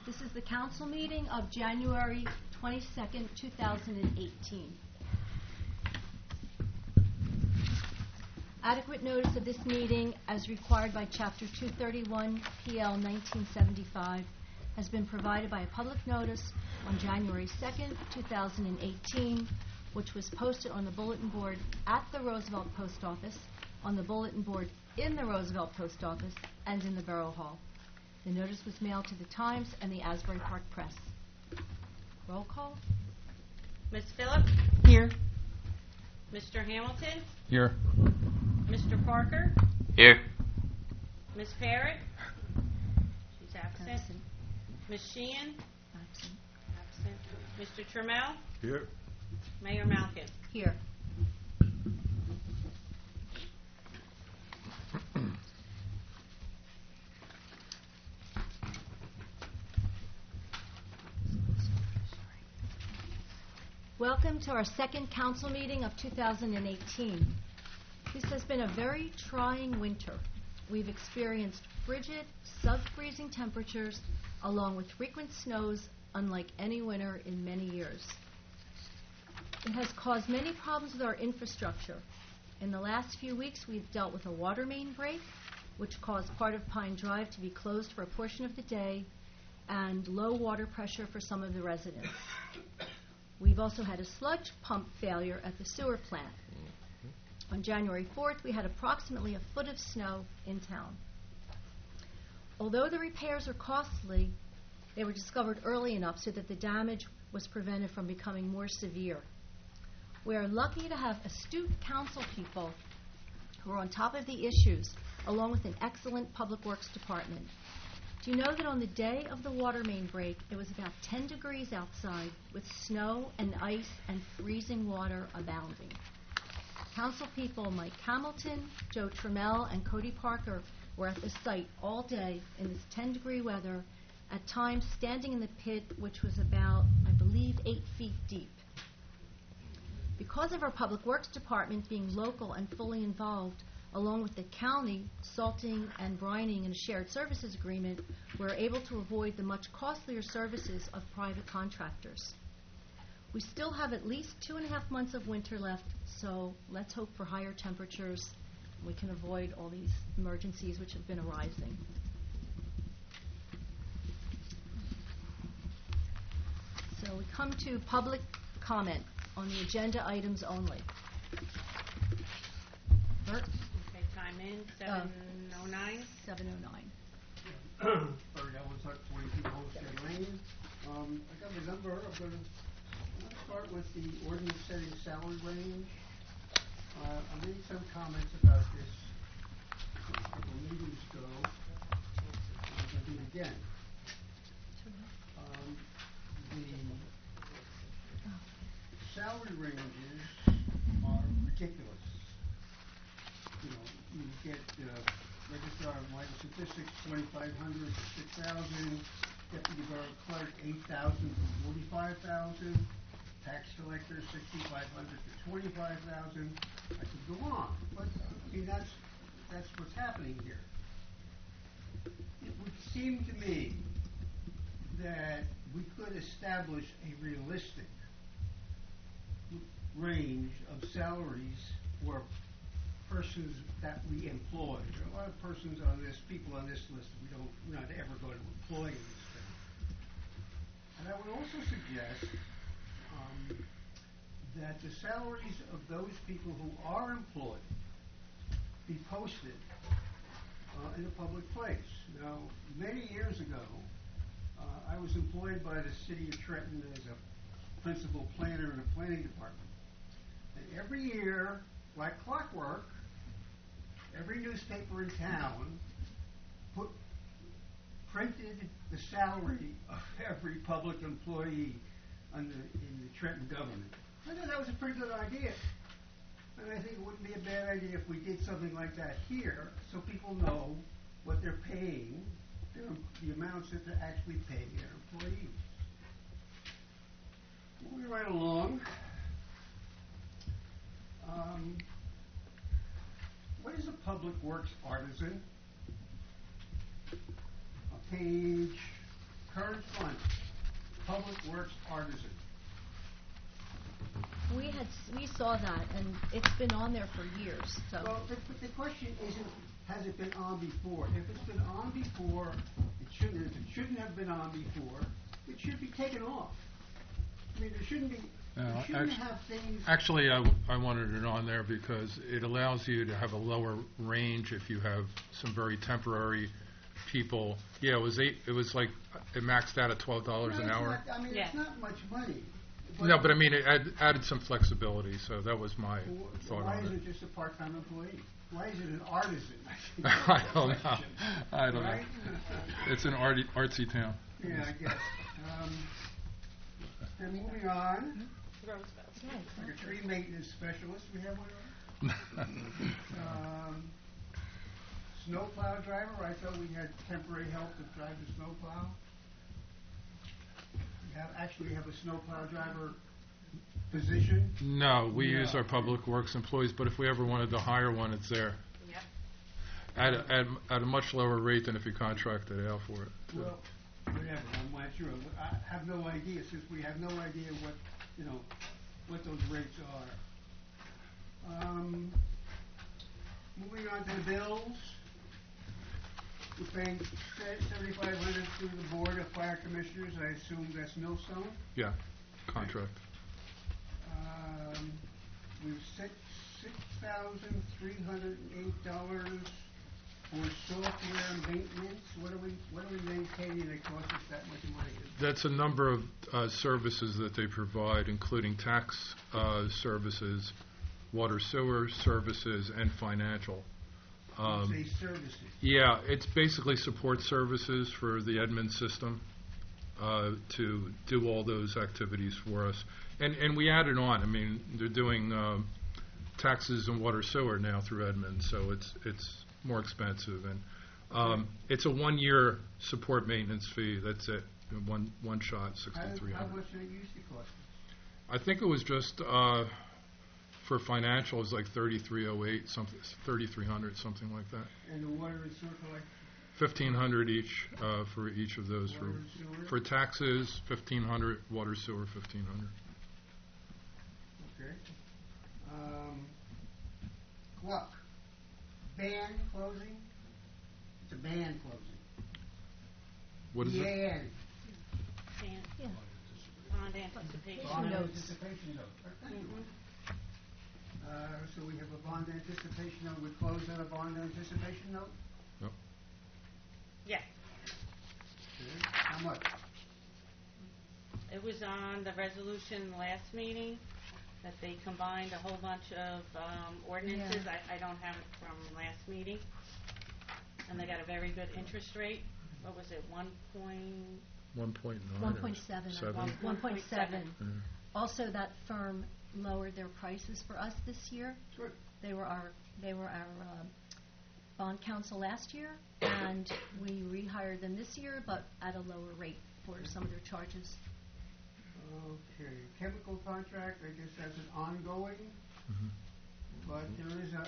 This is the council meeting of January 22nd, 2018. Adequate notice of this meeting, as required by Chapter 231 PL 1975, has been provided by a public notice on January 2nd, 2018, which was posted on the bulletin board at the Roosevelt Post Office, on the bulletin board in the Roosevelt Post Office, and in the Borough Hall. The notice was mailed to the Times and the Asbury Park Press. Roll call. Ms. Phillips? Here. Mr. Hamilton? Here. Mr. Parker? Here. Ms. Parrott? She's absent. Absent. Ms. Sheehan? Absent. Absent. Mr. Trammell? Here. Mayor Malkin? Here. Welcome to our second council meeting of 2018. This has been a very trying winter. We've experienced frigid, sub-freezing temperatures along with frequent snows unlike any winter in many years. It has caused many problems with our infrastructure. In the last few weeks, we've dealt with a water main break, which caused part of Pine Drive to be closed for a portion of the day, and low water pressure for some of the residents. We've also had a sludge pump failure at the sewer plant. On January 4th, we had approximately a foot of snow in town. Although the repairs are costly, they were discovered early enough so that the damage was prevented from becoming more severe. We are lucky to have astute council people who are on top of the issues, along with an excellent public works department. Do you know that on the day of the water main break, it was about 10 degrees outside with snow and ice and freezing water abounding? Council people Mike Hamilton, Joe Trammell, and Cody Parker were at the site all day in this 10-degree weather, at times standing in the pit, which was about, I believe, 8 feet deep. Because of our public works department being local and fully involved, along with the county salting and brining in a shared services agreement, we're able to avoid the much costlier services of private contractors. We still have at least 2.5 months of winter left, so let's hope for higher temperatures. We can avoid all these emergencies which have been arising. So we come to public comment on the agenda items only. Bert? Okay, time in, 7:09. 7:09. Bert Ellis, 22 Homestead Lane. I got the number. I'm going to start with the ordinance setting salary range. I made some comments about this a couple of meetings ago. I'm going to do it again. The salary ranges are ridiculous. You know, you get registrar of vital statistics 2,500 to 6,000, deputy borough clerk 8,000 to 45,000, tax collector 6,500 to 25,000. I could go on, but I mean that's what's happening here. It would seem to me that we could establish a realistic range of salaries for persons that we employ. There are a lot of people on this list that we're not ever going to employ in this thing. And I would also suggest that the salaries of those people who are employed be posted in a public place. Now, many years ago, I was employed by the city of Trenton as a principal planner in a planning department. And every year, like clockwork, every newspaper in town printed the salary of every public employee in the Trenton government. I thought that was a pretty good idea. And I think it wouldn't be a bad idea if we did something like that here, so people know what they're paying, the amounts that they're actually paying their employees. Moving right along. What is a public works artisan? On page current fund, Public Works Artisan. We saw that, and it's been on there for years, so. Well, but the question isn't, has it been on before? If it's been on before, if it shouldn't have been on before, it should be taken off. I mean, there shouldn't be, you shouldn't have things. Actually, I wanted it on there because it allows you to have a lower range if you have some very temporary people. Yeah, it was like, it maxed out at $12 No, an it's hour. not- I mean, Yeah. it's not much money. No, but I mean, it added some flexibility, so that was my thought Why on is it. it just a part-time employee? Why is it an artisan? I don't know. I don't know. Right? It's an artsy town. Yeah, I guess. Then moving on, Roosevelt. Yeah, like a exactly. tree maintenance specialist, we have one of those. Snowplow driver, I thought we had temporary help to drive the snowplow. We have a snowplow driver position. No, we No. use our public works employees, but if we ever wanted to hire one, it's there. Yep. At a much lower rate than if you contracted out for it. Well, whatever, I'm not sure. I have no idea, since we have no idea what those rates are. Moving on to the bills. We're paying $7,500 through the Board of Fire Commissioners. I assume that's Millstone. Yeah, contract. We've set $6,308 for software maintenance. What are we maintaining that costs us that much money? That's a number of services that they provide, including tax services, water sewer services, and financial. Say services. Yeah, it's basically support services for the Edmunds system to do all those activities for us. And we added on. I mean, they're doing taxes and water sewer now through Edmunds, so it's more expensive. And it's a 1-year support maintenance fee. That's it. One shot, How $6,300. much did it used to cost us? I think it was just for financial, it was like $3,308, something, $3,300, something like that. And the water and sewer collection? $1,500 each for each of those. Water and sewer? For taxes, $1,500. Water sewer, $1,500. Okay. Cluck. Band closing? It's a band closing. What is it? B-A-N. And Yeah. bond anticipation. Bond notes. anticipation note. Thank you. So we have a bond anticipation note. We close on a bond anticipation note? Yep. Yes. Okay. How much? It was on the resolution last meeting that they combined a whole bunch of ordinances. I don't have it from last meeting. And they got a very good interest rate. What was it, 1.? 1.9. 1.7. Seven. 1.7. Mm. Also, that firm lowered their prices for us this year. Good. They were our bond counsel last year, and we rehired them this year, but at a lower rate for some of their charges. Okay. Chemical contract, I guess that's an ongoing, Mhm. but there is a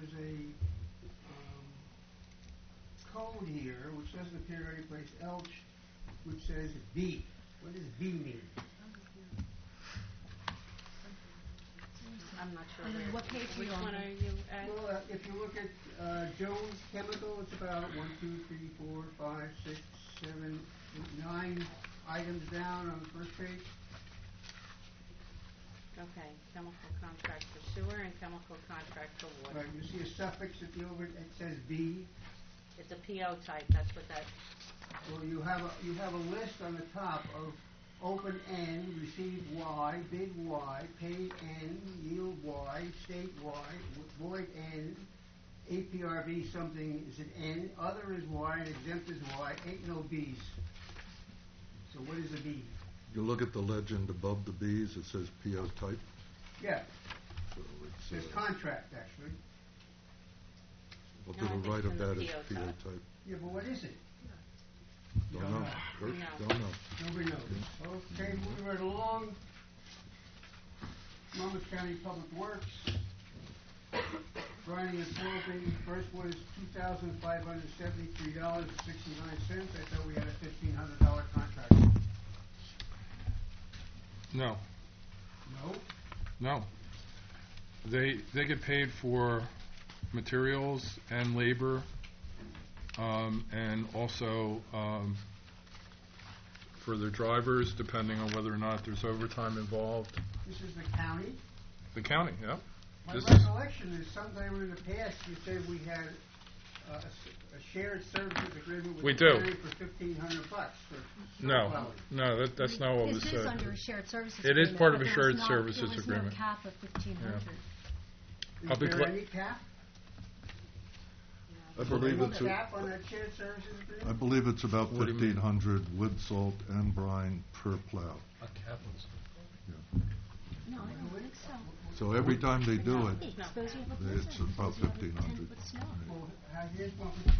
code here which doesn't appear anyplace else, which says B. What does B mean? I'm not sure I don't know, where. what page are Which you on? one are you at? Well, if you look at Jones Chemical, it's about 1, 2, 3, 4, 5, 6, 7, 8, 9 items down on the first page. Okay, chemical contract for sewer and chemical contract for water. Right, you see a suffix at the over, it says B. It's a PO type, that's what that, Well, you have a list on the top of open N, received Y, bid Y, paid N, yield Y, state Y, void N, APRV something is an N, other is Y, and exempt is Y, ain't no Bs. So what is a B? You look at the legend above the Bs, it says PO type. Yeah, So it it's, says contract, actually. well, No, to I the think right it's of in the that is PO PO type. type. Yeah, but what is it? You Don't know. Kurt, No. Don't know. Nobody knows. Okay, moving right along. Monmouth County Public Works. Grinding and pulping, first one is $2,573.69. I thought we had a $1,500 contract. No, No? no. They get paid for materials and labor, and also for their drivers, depending on whether or not there's overtime involved. This is the county? The county, yeah. My This is- recollection is sometime in the past, you said we had a shared services agreement with We the do. county for $1,500 for snow No, plowing. no, that's not what was This is said. under a shared services It is agreement, part of but a there was shared not- services There was agreement. no cap of 1,500. I'll be Is gla- there any cap? I believe No it's, cap on that shared services I agreement? believe it's about What do you mean? 1,500 with salt and brine per plow. No, I don't think so. So every time they do it, Hey, suppose you have a it's blizzard. about Suppose you have 1,500. 10-foot snow. Well, here's one for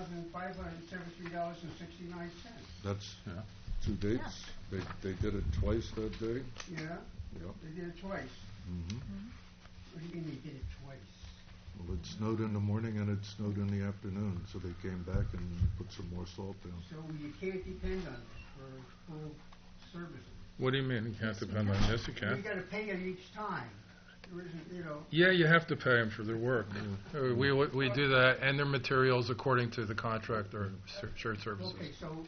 $2,573.69. that's Yeah. 2 dates. They did it twice that day. Yeah, Yep. they did it twice. Mhm. What do you mean they did it twice? Well, it snowed in the morning and it snowed in the afternoon, so they came back and put some more salt down. So you can't depend on it for full services. What do you mean, you can't depend on this, you You can? gotta pay them each time. There isn't, you know, Yeah, you have to pay them for their work. We do that, and their materials according to the contract or shared services. okay, so,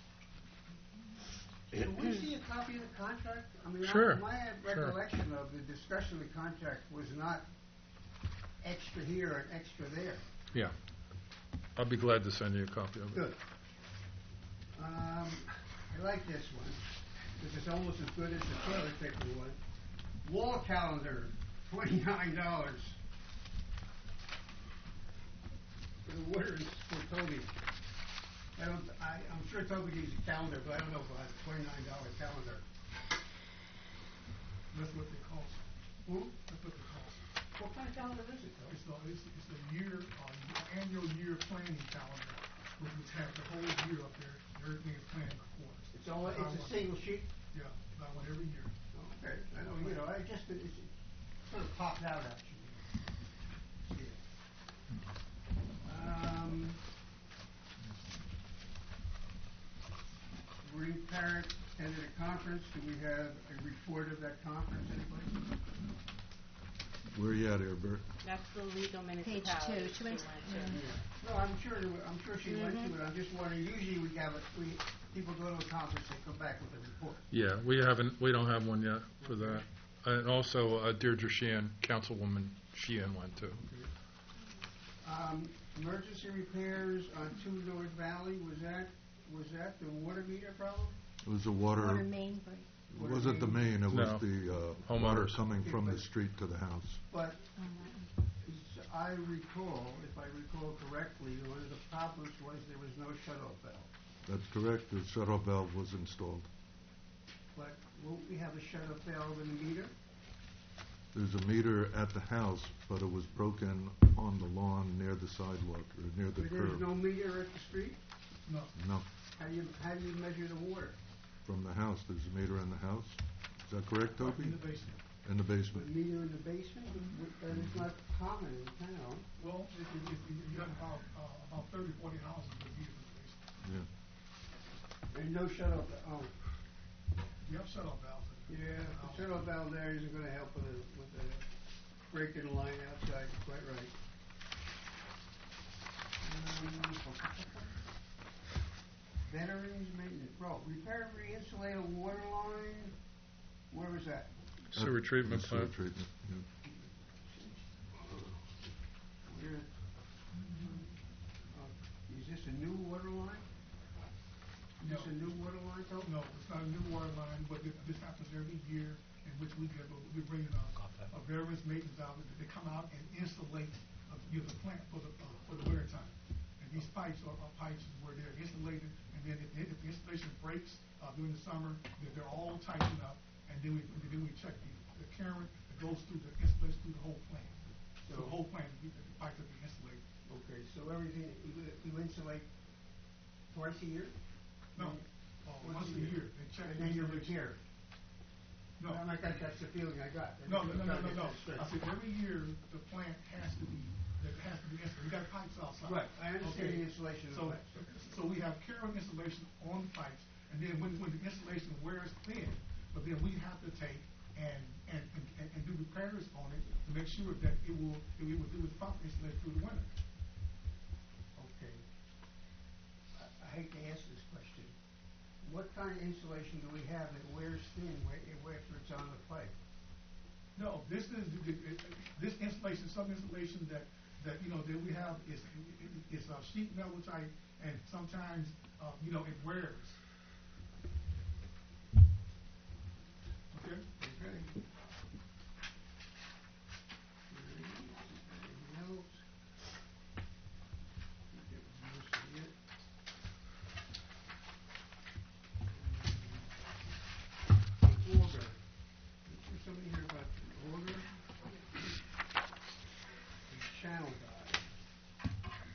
can we see a copy of the contract? I mean, Sure, my sure. recollection of the discussion of the contract was not extra here and extra there. Yeah. I'll be glad to send you a copy of it. Good. I like this one, because it's almost as good as the toilet paper one. Wall calendar, $29. For the winter for Toby. I'm sure Toby needs a calendar, but I don't know if I have a $29 calendar. That's what they cost. That's what they cost. What kind of calendar is it, Toby? It's a year, annual year planning calendar, which has the whole year up there. Everything is planned in quarters. It's a single sheet? Yeah, about one every year. Okay, I know, it sort of popped out actually. Yeah. Green Parrot attended a conference. Do we have a report of that conference, anybody? Where you at, Bert? That's the legal Page municipality. 2. She went to- No, I'm sure she went to it. I'm just wondering, usually people go to a conference, they come back with a report. Yeah, we don't have one yet for that. And also Deirdre Sheehan, Councilwoman Sheehan went too. Emergency repairs on 2 North Valley, was that the water meter problem? It was a water, Water main break. it wasn't the main, it was No. the water Homeowners. coming from the street to the house. But I recall, if I recall correctly, one of the problems was there was no shut-off valve. That's correct, the shut-off valve was installed. But won't we have a shut-off valve in the meter? There's a meter at the house, but it was broken on the lawn near the sidewalk, or near the But there's curb. no meter at the street? No, No, How do you measure the water? from the house, there's a meter in the house. Is that correct, Toby? in the basement. In the A basement. meter in the basement? That is not common in town. Well, if you have about 30, 40 houses with meters in the basement. Yeah. And no shut-off, You have shut-off valves. yeah, the shut-off valve there isn't gonna help with the breaking the line outside, you're quite right. Veterans maintenance, repair, re-insulate a water line, where was that? Sewer treatment The sewer plant. treatment, yeah. Where, is this a new water line? Is this a new water line, Toby? No, it's not a new water line, but this happens every year, in which we bring in a veterans maintenance out, they come out and insulate, the plant for the winter time. And these pipes are pipes where they're insulated, and then if the installation breaks, during the summer, they're all tightened up, and then we check the current that goes through the installation through the whole plant. So the whole plant, the pipes will be insulated. Okay, so everything, you insulate twice a year? No, once a year, they check. And then you repair? No. That's the feeling I got. No. I said every year, the plant has to be that has to be installed. We got pipes outside. Right, I understand the installation of So, the pipes. so we have careful installation on the pipes, and then when the installation wears thin, but then we have to take and do repairs on it to make sure that it will do its proper installation through the winter. Okay. I hate to ask this question. What kind of insulation do we have that wears thin after it's on the pipe? No, this is this installation, some installation that that we have is sheet metal type, and sometimes it wears. Okay. Okay. Anything else? I think that was mostly it. The auger. Is there something here about the auger? The channel die.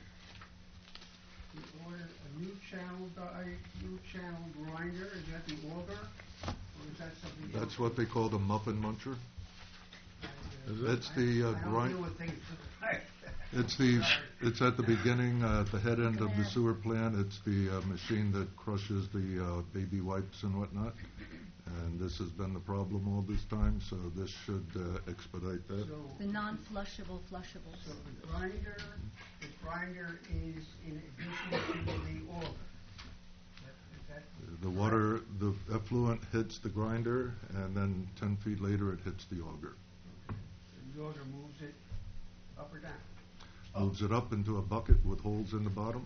We order a new channel grinder. Is that the auger? Or is that something else? That's what they call the muffin muncher. Is it? That's the I don't grind. deal with things like It's at the beginning, at the head end of the sewer plant. It's the machine that crushes the baby wipes and whatnot. And this has been the problem all this time, so this should expedite that. So, The non-flushable flushables. so the grinder is in addition to the auger. Is that, The water, the effluent hits the grinder, and then 10 feet later it hits the auger. the auger moves it up or down? Moves it up into a bucket with holes in the bottom.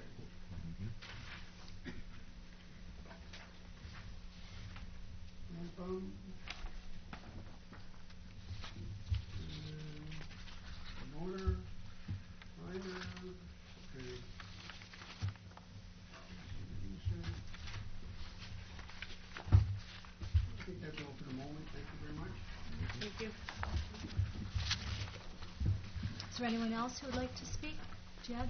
Motor, grinder, okay. I think that's all for the moment. Thank you very much. Thank you. Is there anyone else who would like to speak? Jed?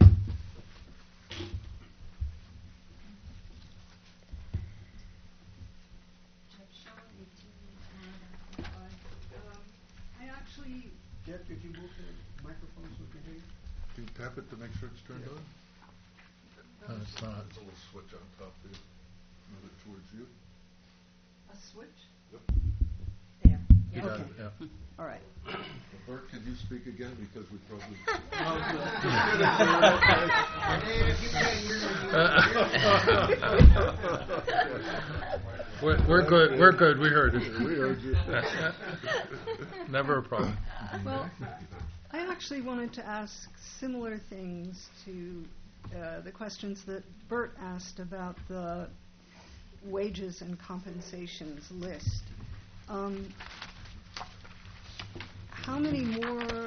I actually, Jeff, could you move the microphone so we can hear you? Can you tap it to make sure it's turned on? It's not. There's a little switch on top there. Move it towards you. a switch? There. You got it, Okay. yeah. All right. Bert, can you speak again, because we probably... Dave, if you can, you're gonna be... We're good, we heard it. We heard you. Never a problem. Well, I actually wanted to ask similar things to the questions that Bert asked about the wages and compensations list. How many more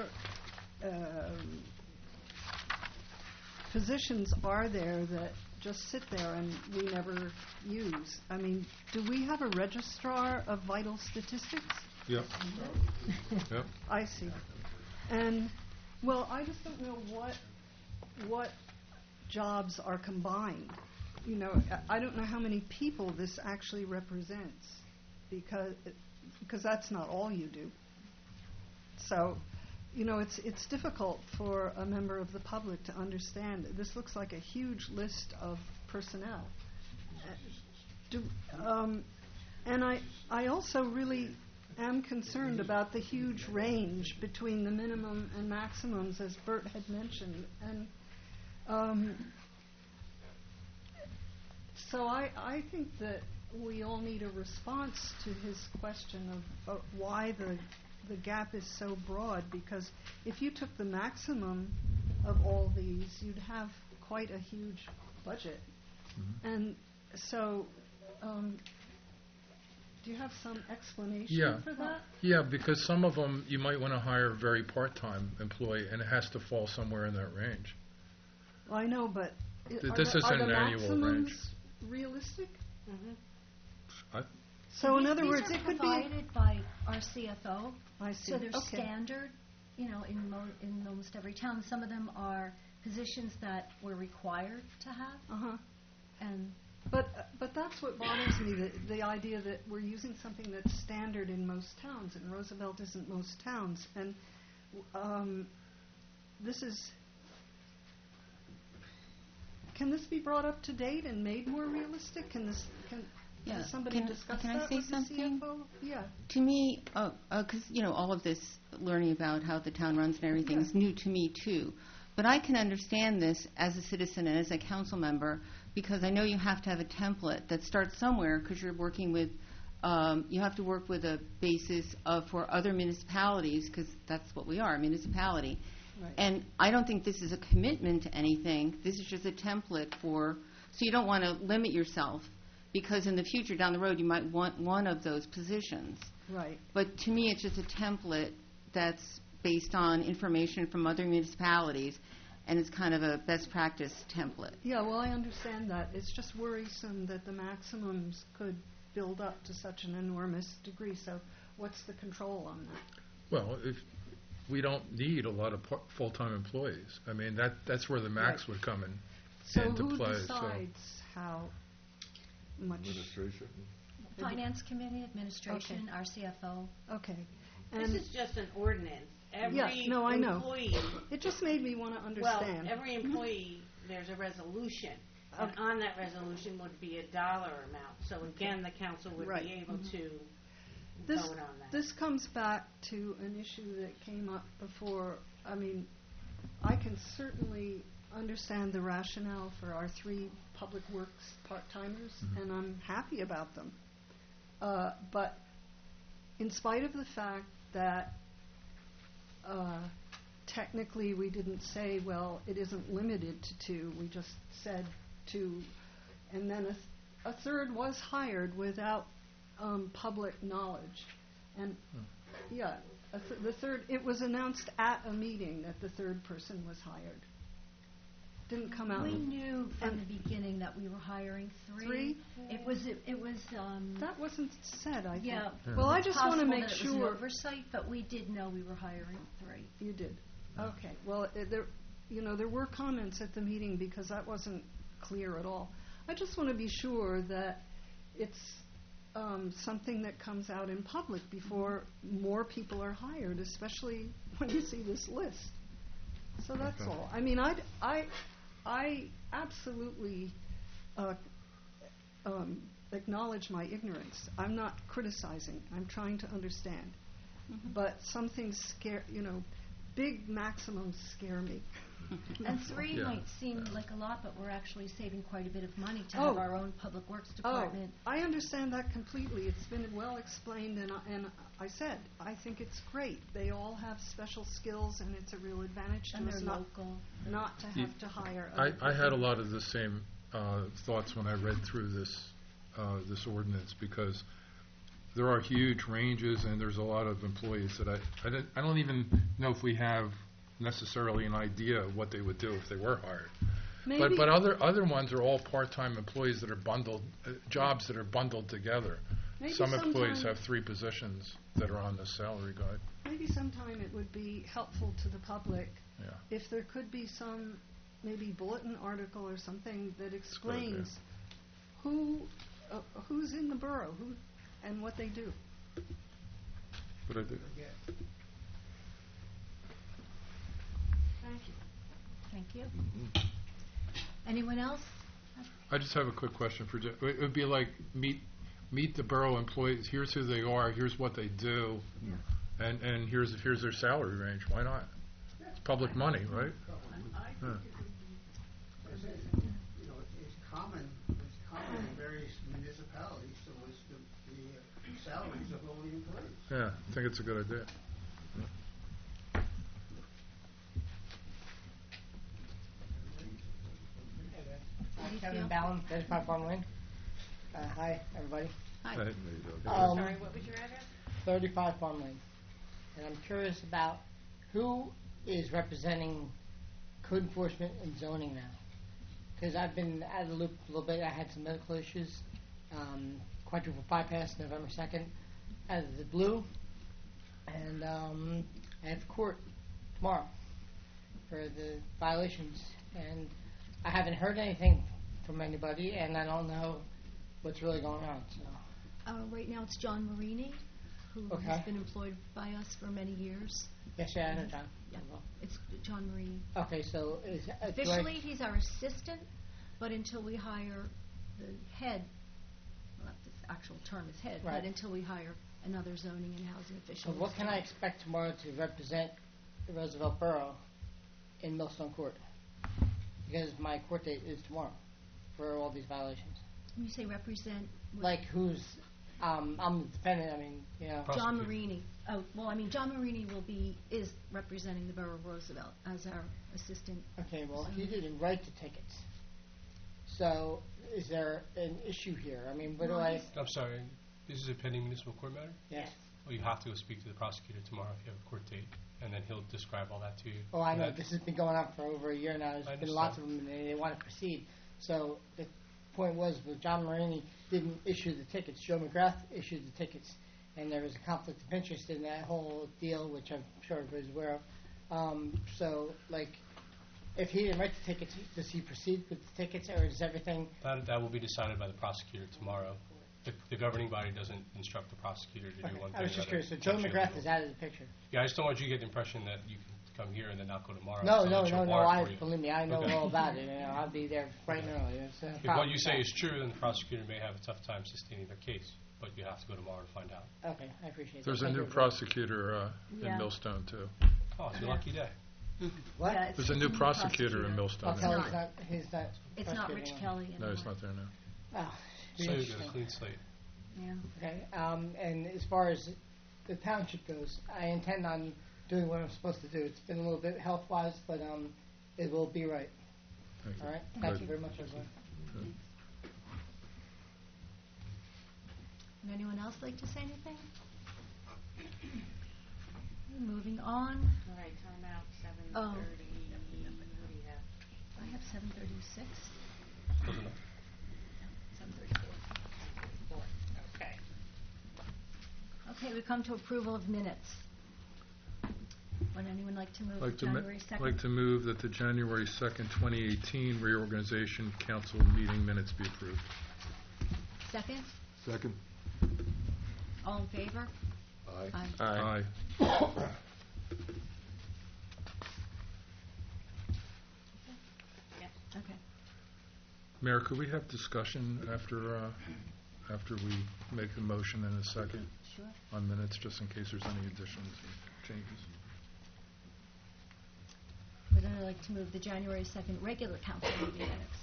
positions are there that just sit there and we never use? I mean, do we have a registrar of vital statistics? Yep. Yep. I see. And, well, I just don't know what jobs are combined. You know, I don't know how many people this actually represents, because that's not all you do. So, you know, it's difficult for a member of the public to understand. This looks like a huge list of personnel. And I also really am concerned about the huge range between the minimum and maximums, as Bert had mentioned. And so I think that we all need a response to his question of why the gap is so broad, because if you took the maximum of all these, you'd have quite a huge budget. Mm-hmm. And so, do you have some explanation Yeah. for that? Yeah, because some of them, you might want to hire a very part-time employee, and it has to fall somewhere in that range. Well, I know, but This isn't are the an annual maximums range. realistic? I- So in These- other these words, are it could be. provided by our CFO, I see. so they're Okay. standard, you know, in almost every town. Some of them are positions that we're required to have, Uh-huh. and But that's what bothers me, the idea that we're using something that's standard in most towns, and Roosevelt isn't most towns. And this is, can this be brought up to date and made more realistic? Can Yeah. somebody discuss Can I that say with something? the CFO? Yeah. To me, because, all of this learning about how the town runs and everything is new to me, too. But I can understand this as a citizen and as a council member because I know you have to have a template that starts somewhere because you're working with, you have to work with a basis for other municipalities because that's what we are, a municipality. Right. And I don't think this is a commitment to anything. This is just a template so you don't want to limit yourself because in the future, down the road, you might want one of those positions. Right. But to me, it's just a template that's based on information from other municipalities, and it's kind of a best practice template. Yeah, well, I understand that. It's just worrisome that the maximums could build up to such an enormous degree. So what's the control on that? Well, if we don't need a lot of full-time employees. I mean, that's where the max would come So into who play. decides how much? Administration. Finance Committee, Administration, our CFO. Okay. This is just an ordinance. Every no, I know. employee, It just made me want to understand. well, every employee, there's a resolution. And on that resolution would be a dollar amount. So again, the council would Right. be able to This, vote on that. this comes back to an issue that came up before. I mean, I can certainly understand the rationale for our 3 public works part-timers, and I'm happy about them. But in spite of the fact that technically we didn't say, well, it isn't limited to 2, we just said 2, and then a third was hired without public knowledge. And the third, it was announced at a meeting that the third person was hired. Didn't come out. We knew from the beginning that we were hiring 3. 3? It was. That wasn't said, I think. Yeah. Well, I it's just want to possible make that it was sure. an oversight, but we did know we were hiring 3. You did. Okay. Well, there were comments at the meeting because that wasn't clear at all. I just want to be sure that it's something that comes out in public before more people are hired, especially when you see this list. So that's Okay. all. I mean, I absolutely acknowledge my ignorance. I'm not criticizing. I'm trying to understand. But some things scare, big maximums scare me. And 3 Yeah. might seem like a lot, but we're actually saving quite a bit of money to have our own public works department. I understand that completely. It's been well explained, and I said, I think it's great. They all have special skills, and it's a real advantage to And us they're local. not to have to hire. I had a lot of the same thoughts when I read through this ordinance because there are huge ranges and there's a lot of employees that I don't even know if we have necessarily an idea of what they would do if they were hired. Maybe, But other ones are all part-time employees that are bundled, jobs that are bundled together. maybe Some employees sometime- have 3 positions that are on the salary guide. Maybe sometime it would be helpful to the public Yeah. if there could be some maybe bulletin article or something that explains who's in the borough, and what they do. But I think Thank you. Thank you. Anyone else? I just have a quick question for Jeff. It would be like meet the borough employees. Here's who they are. Here's what they do, and here's their salary range. Why not? It's public money, right? I Huh. think it's common in various municipalities, so it's the salaries of all the employees. Yeah, I think it's a good idea. How do you Kevin feel? Ballum, 35 Farm Lane. Hi, everybody. Hi. Right. Sorry, what was your address? 35 Farm Lane. And I'm curious about who is representing code enforcement and zoning now. Because I've been out of the loop a little bit. I had some medical issues. Quadruple bypass November 2nd out of the blue. And I have court tomorrow for the violations. And I haven't heard anything from anybody, and I don't know what's really going on. So Right now it's John Marini, who Okay. has been employed by us for many years. Yes, yeah, I know John. Yeah. It's John Marini. Okay, so is do I- Officially, he's our assistant, but until we hire the head, well, the actual term is head, Right. but until we hire another zoning and housing So official. what can I expect tomorrow to represent the Roosevelt Borough in Millstone Court? Because my court date is tomorrow for all these violations. When you say represent, what- Like who's, I'm the defendant, I mean, you know. John Prosecutor. Marini. Oh, well, I mean, John Marini is representing the Borough of Roosevelt as our assistant. Okay, well, he didn't write the tickets. So is there an issue here? I mean, what do No, I, he's- I'm sorry, this is a pending municipal court matter? yes. Well, you have to go speak to the prosecutor tomorrow if you have a court date, and then he'll describe all that to you. Oh, I know, That- this has been going on for over a year now. I There's been lots of understand. them, and they want to proceed. So the point was, well, John Marini didn't issue the tickets. Joe McGrath issued the tickets, and there was a conflict of interest in that whole deal, which I'm sure everybody's aware of. So, like, if he didn't write the tickets, does he proceed with the tickets, or is everything... That will be decided by the prosecutor tomorrow. The governing body doesn't instruct the prosecutor to do Okay, one thing I was or just another. curious. So Joe It's McGrath actually is out of the picture. Yeah, I just don't want you to get the impression that you can come here and then not go tomorrow. No, so no, that you'll no, no. bar I for you. believe me, I know Okay. all about it. You know, I'll be there bright and early. It's a If problem. what you say is true, then the prosecutor may have a tough time sustaining their case, but you have to go tomorrow to find out. Okay, I appreciate There's that. a Thank new you. prosecutor Yeah. in Millstone, too. Oh, it's your Yeah. lucky day. What? Yeah, it's There's a just new prosecutor in Oh, Millstone. Kelly's not, he's not. It's not Rich prosecuting Kelly No, anymore. he's not there now. Oh, So you get a interesting. clean slate. Yeah. Okay, and as far as the township goes, I intend on doing what I'm supposed to do. It's been a little bit health-wise, but it will be right. Thank you. All right? Good. Thank you very much, everyone. Would anyone else like to say anything? Moving on. All right, time out, 7:30. Oh. What do you have? I have 7:36. Close enough. 7:34. Four. Okay. Okay, we come to approval of minutes. Would anyone like to move Like to to ma- January 2nd? like to move that the January 2nd, 2018 reorganization council meeting minutes be approved. Second? Second? All in favor? Aye. Aye. Okay. Mayor, could we have discussion after we make the motion in a second Sure. on minutes, just in case there's any additions or changes? Would anyone like to move the January 2nd regular council meeting minutes?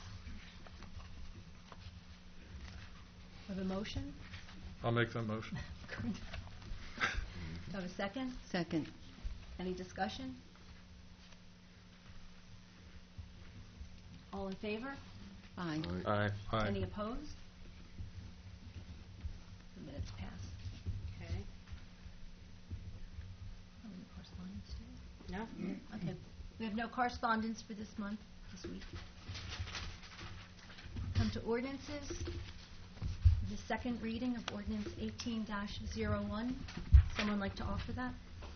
Have a motion? I'll make that motion. Good. Do I have a second? Second. Any discussion? All in favor? Aye. Aye. Any opposed? The minutes pass. Okay. Oh, any correspondence too? No? Okay, we have no correspondence for this month, this week. Come to ordinances. The second reading of ordinance 18-01. Someone like to offer that?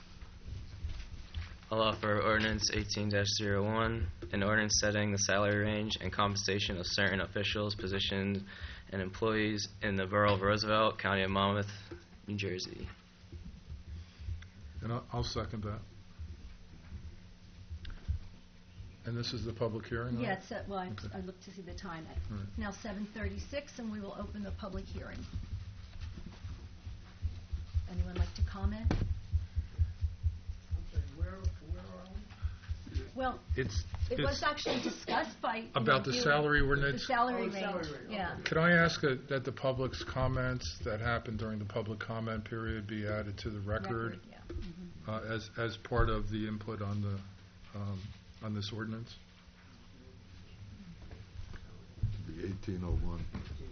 I'll offer ordinance 18-01, an ordinance setting the salary range and compensation of certain officials, positions, and employees in the Borough of Roosevelt, County of Monmouth, New Jersey. And I'll second that. And this is the public hearing? on it? Yeah, it's, well, Okay. I looked to see the time. Right. It's now 7:36, and we will open the public hearing. Anyone like to comment? I'm sorry, where are we? Well, It's, it was it's, actually discussed by... About the salary ordinance? The salary Oh, the range, salary range, yeah. okay. could I ask that the public's comments that happened during the public comment period be added to the record Yeah. as part of the input on this ordinance? The 1801.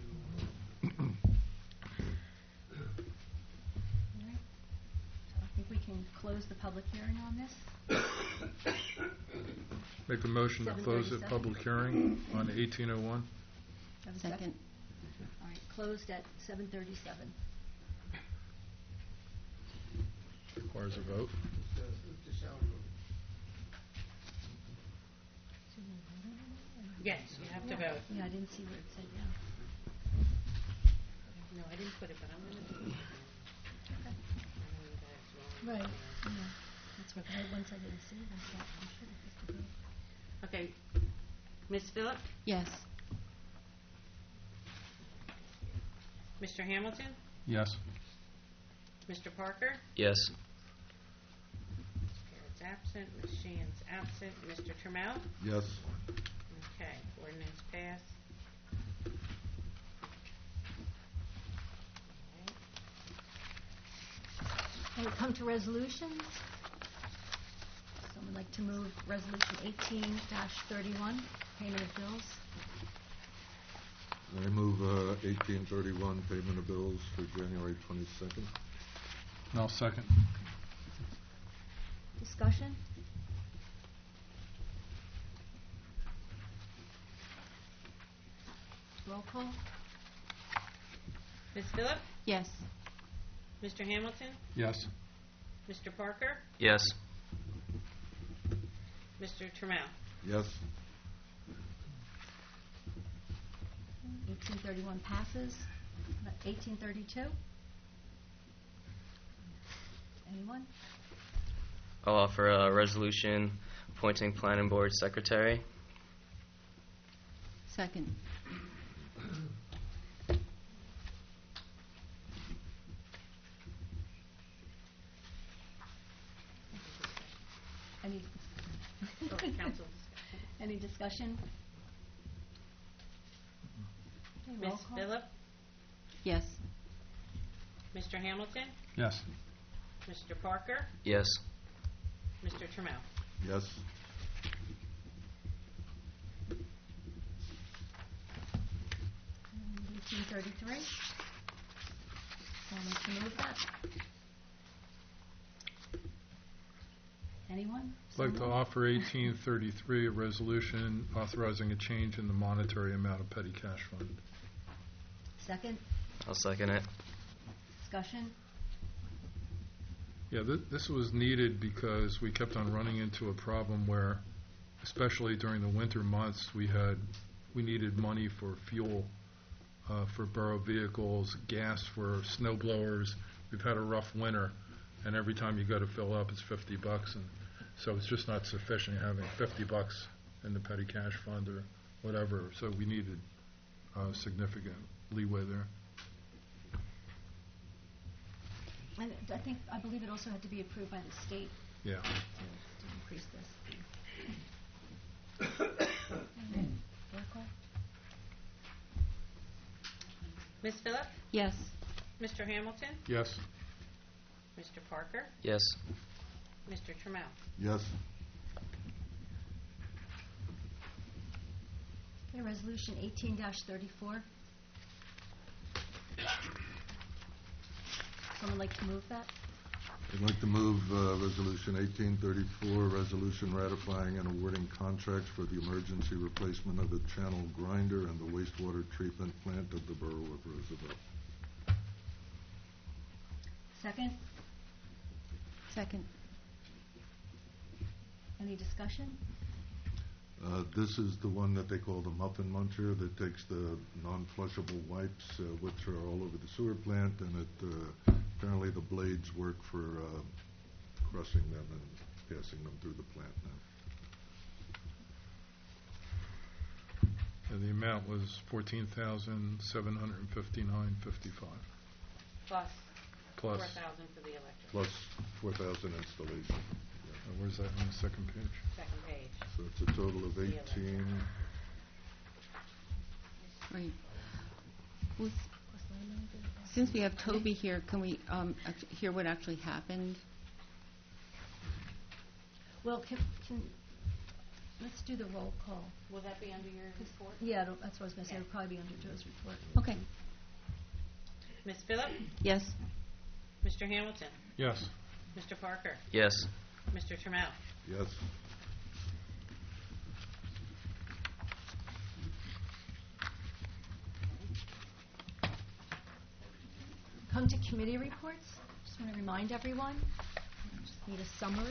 All right. So I think we can close the public hearing on this. Make a motion to close the 7:37. public hearing on 1801? Have a Second. All right, closed at 7:37. Requires a vote. The salary ordinance. Yes, you have to vote. Yeah, I didn't see where it said, yeah. No, I didn't put it, but I'm going to do it. Right, yeah. That's what, once I didn't see it, I thought, I'm sure it was the bill. Okay. Ms. Phillips? Yes. Mr. Hamilton? Yes. Mr. Parker? Yes. Garrett's absent. Ms. Sheehan's absent. Mr. Trammell? Yes. Okay, ordinance passed. And we come to resolutions. Someone like to move resolution 18-31, payment of bills. I move 1831, payment of bills for January 22nd. And I'll second. Discussion? Roll call? Ms. Phillips? Yes. Mr. Hamilton? Yes. Mr. Parker? Yes. Mr. Trammell? Yes. 1831 passes. 1832? Anyone? I'll offer a resolution appointing planning board secretary. Second. Any, Council. any discussion? Okay, Ms. roll call. Phillips? Yes. Mr. Hamilton? Yes. Mr. Parker? Yes. Mr. Trammell? Yes. And 1833. Someone like to move that? Anyone? I'd like to Someone? offer 1833, a resolution authorizing a change in the monetary amount of petty cash fund. Second? I'll second it. Discussion? Yeah, this was needed because we kept on running into a problem where, especially during the winter months, we needed money for fuel for borough vehicles, gas for snow blowers. We've had a rough winter, and every time you go to fill up, it's $50, and so it's just not sufficient having $50 in the petty cash fund or whatever. So we needed significant leeway there. And I believe it also had to be approved by the state Yeah. to increase this. Roll call? Ms. Phillips? Yes. Mr. Hamilton? Yes. Mr. Parker? Yes. Mr. Trammell? Yes. Okay, resolution 18-34. Someone like to move that? I'd like to move Resolution 1834, resolution ratifying and awarding contracts for the emergency replacement of the channel grinder and the wastewater treatment plant of the Borough of Roosevelt. Second? Second. Any discussion? This is the one that they call the muffin muncher that takes the non-flushable wipes, which are all over the sewer plant, and apparently the blades work for crushing them and passing them through the plant now. And the amount was $14,759.55 Plus plus. 4,000 for the electric. Plus 4,000 installation. Where's that on the second page? Second page. So it's a total of 18. Right. Well, since we have Toby here, can we hear what actually happened? Well, let's do the roll call. Will that be under your report? Yeah, that's what I was going to say. Okay. It'll probably be under Joe's report. Okay. Ms. Phillips? Yes. Mr. Hamilton? Yes. Mr. Parker? Yes. Mr. Trammell? Yes. Come to committee reports. Just want to remind everyone. I just need a summary.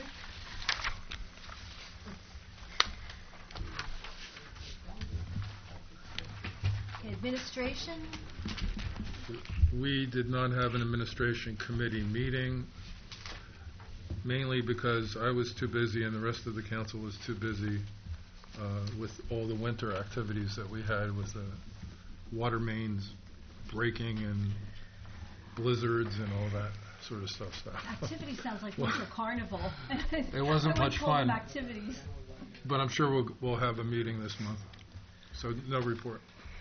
Okay, administration. We did not have an administration committee meeting. mainly because I was too busy and the rest of the council was too busy with all the winter activities that we had with the water mains breaking and blizzards and all that sort of stuff. Activity sounds like winter carnival. It wasn't I much wouldn't call them fun. activities. But I'm sure we'll have a meeting this month. So no report.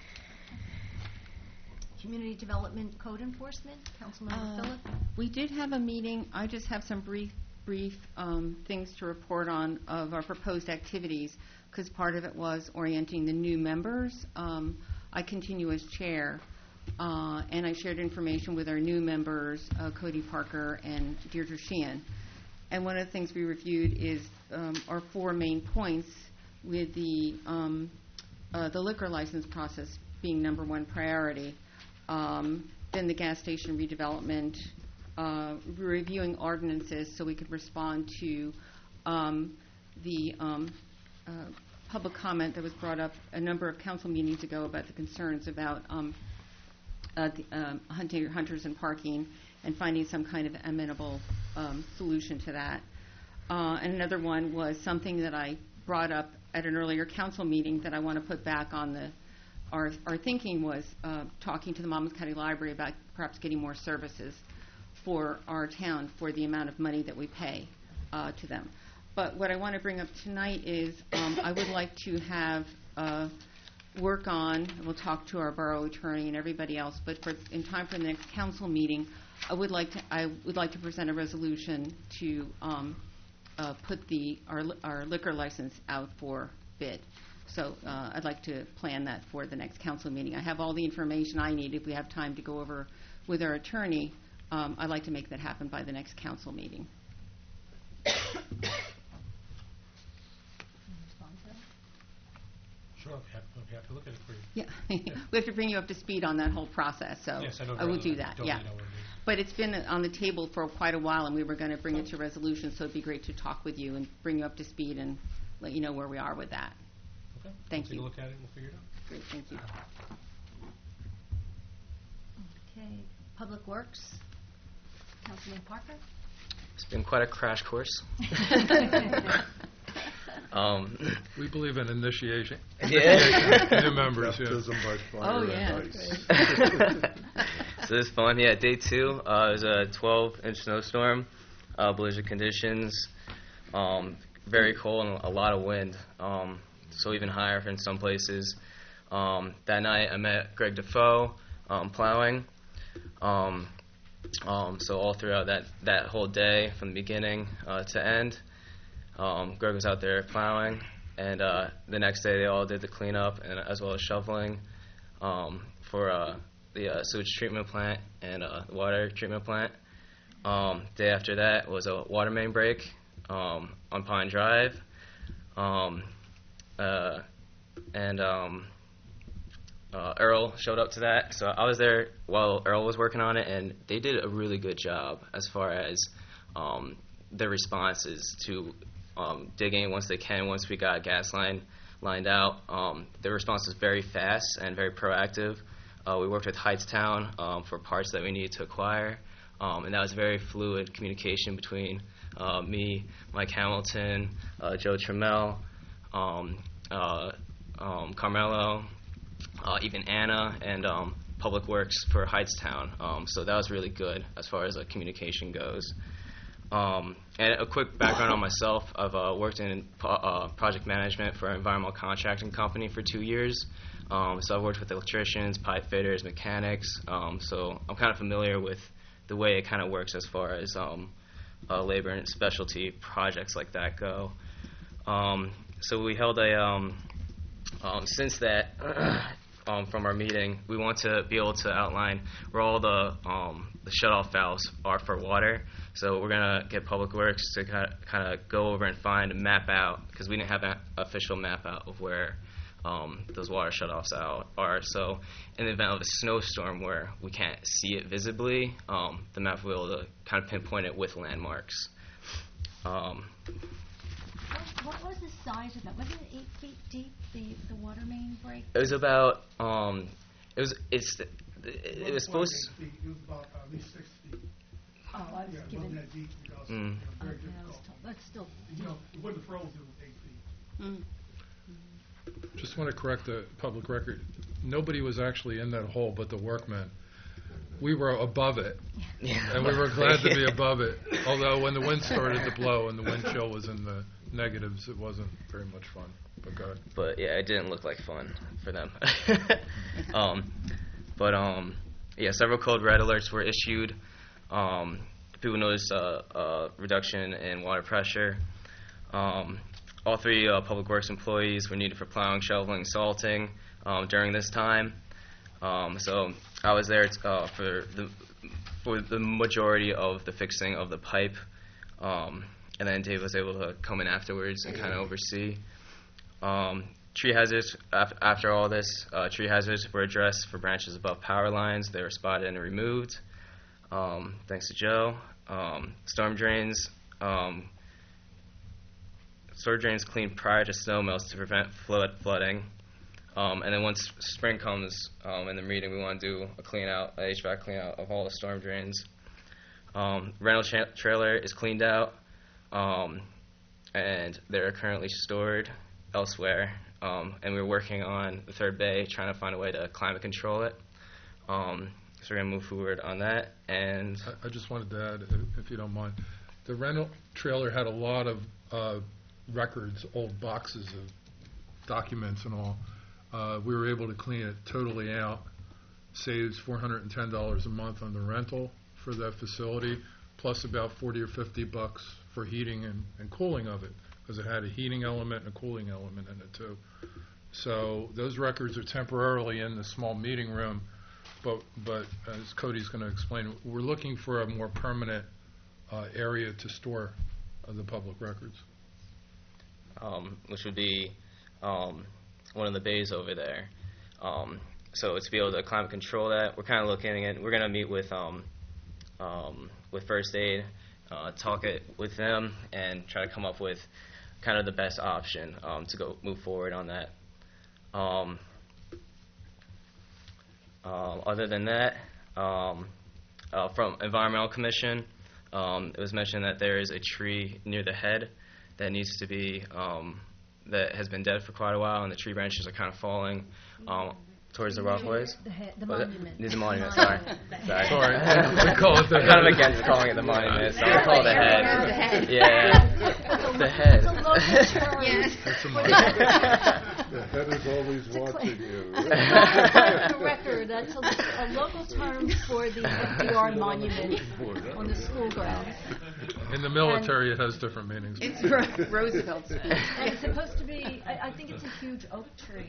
Community Development Code Enforcement, Councilmember Phillip. We did have a meeting. I just have some brief things to report on of our proposed activities, because part of it was orienting the new members. I continue as chair, and I shared information with our new members, Cody Parker and Deirdre Sheehan. And one of the things we reviewed is our 4 main points, with the liquor license process being number 1 priority. Then the gas station redevelopment, reviewing ordinances so we could respond to the public comment that was brought up a number of council meetings ago about the concerns about hunters and parking, and finding some kind of amenable solution to that. And another one was something that I brought up at an earlier council meeting that I want to put back on our thinking was talking to the Monmouth County Library about perhaps getting more services for our town for the amount of money that we pay to them. But what I want to bring up tonight is I would like to have work on, and we'll talk to our borough attorney and everybody else, but in time for the next council meeting, I would like to present a resolution to put our liquor license out for bid. So I'd like to plan that for the next council meeting. I have all the information I need. If we have time to go over with our attorney, I'd like to make that happen by the next council meeting. Sure, I'll have to look at it for you. Yeah, we have to bring you up to speed on that whole process, so Yes, I will do that, yeah. But it's been on the table for quite a while, and we were going to bring it to resolution, so it'd be great to talk with you and bring you up to speed and let you know where we are with that. Okay. Thank Take you. a look at it and we'll figure it out. Great, thank you. Okay, Public Works, Councilman Parker. It's been quite a crash course. We believe in initiation. Yeah. New members, yeah. Baptism by fire Oh, yeah. and ice. So this is fun. Yeah, day 2, it was a 12-inch snowstorm, blizzard conditions, very cold and a lot of wind, so even higher in some places. That night I met Greg Defoe plowing. So all throughout that whole day, from the beginning to end, Greg was out there plowing, and the next day they all did the cleanup and as well as shoveling for the sewage treatment plant and water treatment plant. Day after that was a water main break on Pine Drive, and Earl showed up to that. So I was there while Earl was working on it, and they did a really good job as far as their responses to digging once they can. Once we got a gas line lined out, their response was very fast and very proactive. We worked with Heightstown for parts that we needed to acquire, and that was very fluid communication between me, Mike Hamilton, Joe Trammell, Carmelo, even Anna, and Public Works for Heightstown. So that was really good as far as communication goes. And a quick background on myself. I've worked in project management for an environmental contracting company for 2 years. So I've worked with electricians, pipe fitters, mechanics. So I'm kind of familiar with the way it kind of works as far as labor and specialty projects like that go. So we held a, since that, from our meeting, we want to be able to outline where all the shutoff valves are for water. So we're going to get Public Works to kind of go over and find and map out, because we didn't have an official map out of where those water shutoffs are. So in the event of a snowstorm where we can't see it visibly, the map will be able to kind of pinpoint it with landmarks. What was the size of that? Wasn't it 8 feet deep, the water main break? It was about, it was supposed. It was about at least 6 feet. Oh, I was Yeah, it given. wasn't that deep because, Mm. very Okay, I was difficult. told, that's still. You know, it wasn't frozen, it was 8 feet. Just want to correct the public record. Nobody was actually in that hole but the workmen. We were above it, and we were glad to be above it. Although when the wind started to blow and the wind chill was in the negatives, it wasn't very much fun. But go ahead. But yeah, it didn't look like fun for them. Yeah, several code red alerts were issued. People noticed a reduction in water pressure. All three public works employees were needed for plowing, shoveling, salting during this time. So I was there for the majority of the fixing of the pipe, and then Dave was able to come in afterwards and kind of oversee. Tree hazards, after all this, tree hazards were addressed for branches above power lines. They were spotted and removed, thanks to Joe. Storm drains cleaned prior to snow melts to prevent flooding. And then once spring comes in the meeting, we want to do a HVAC clean out of all the storm drains. Rental trailer is cleaned out, and they're currently stored elsewhere. And we're working on the third bay, trying to find a way to climate control it. So we're going to move forward on that. And I just wanted to add, if you don't mind, the rental trailer had a lot of records, old boxes of documents and all. We were able to clean it totally out. Saves $410 a month on the rental for that facility, plus about $40 or $50 for heating and cooling of it, because it had a heating element and a cooling element in it too. So those records are temporarily in the small meeting room, but as Cody's going to explain, we're looking for a more permanent area to store the public records. Which would be one of the bays over there. So to be able to climate control that, we're kind of looking at. We're going to meet with First Aid, talk it with them, and try to come up with kind of the best option to move forward on that. Other than that, from Environmental Commission, it was mentioned that there is a tree near the head that needs to be that has been dead for quite a while, and the tree branches are kind of falling towards the walkways. The monument. The monument, sorry. Sorry, we call it the I'm kind head. of against calling it the monument, so we call it the The head. head. Yeah, the head. It's a local term. Yes. That's a For monument. The head is always watching you. the record, that's a local term for the FDR monument on the school grounds. In the military, it has different meanings. It's Roosevelt speech. And it's supposed to be, I think it's a huge oak tree.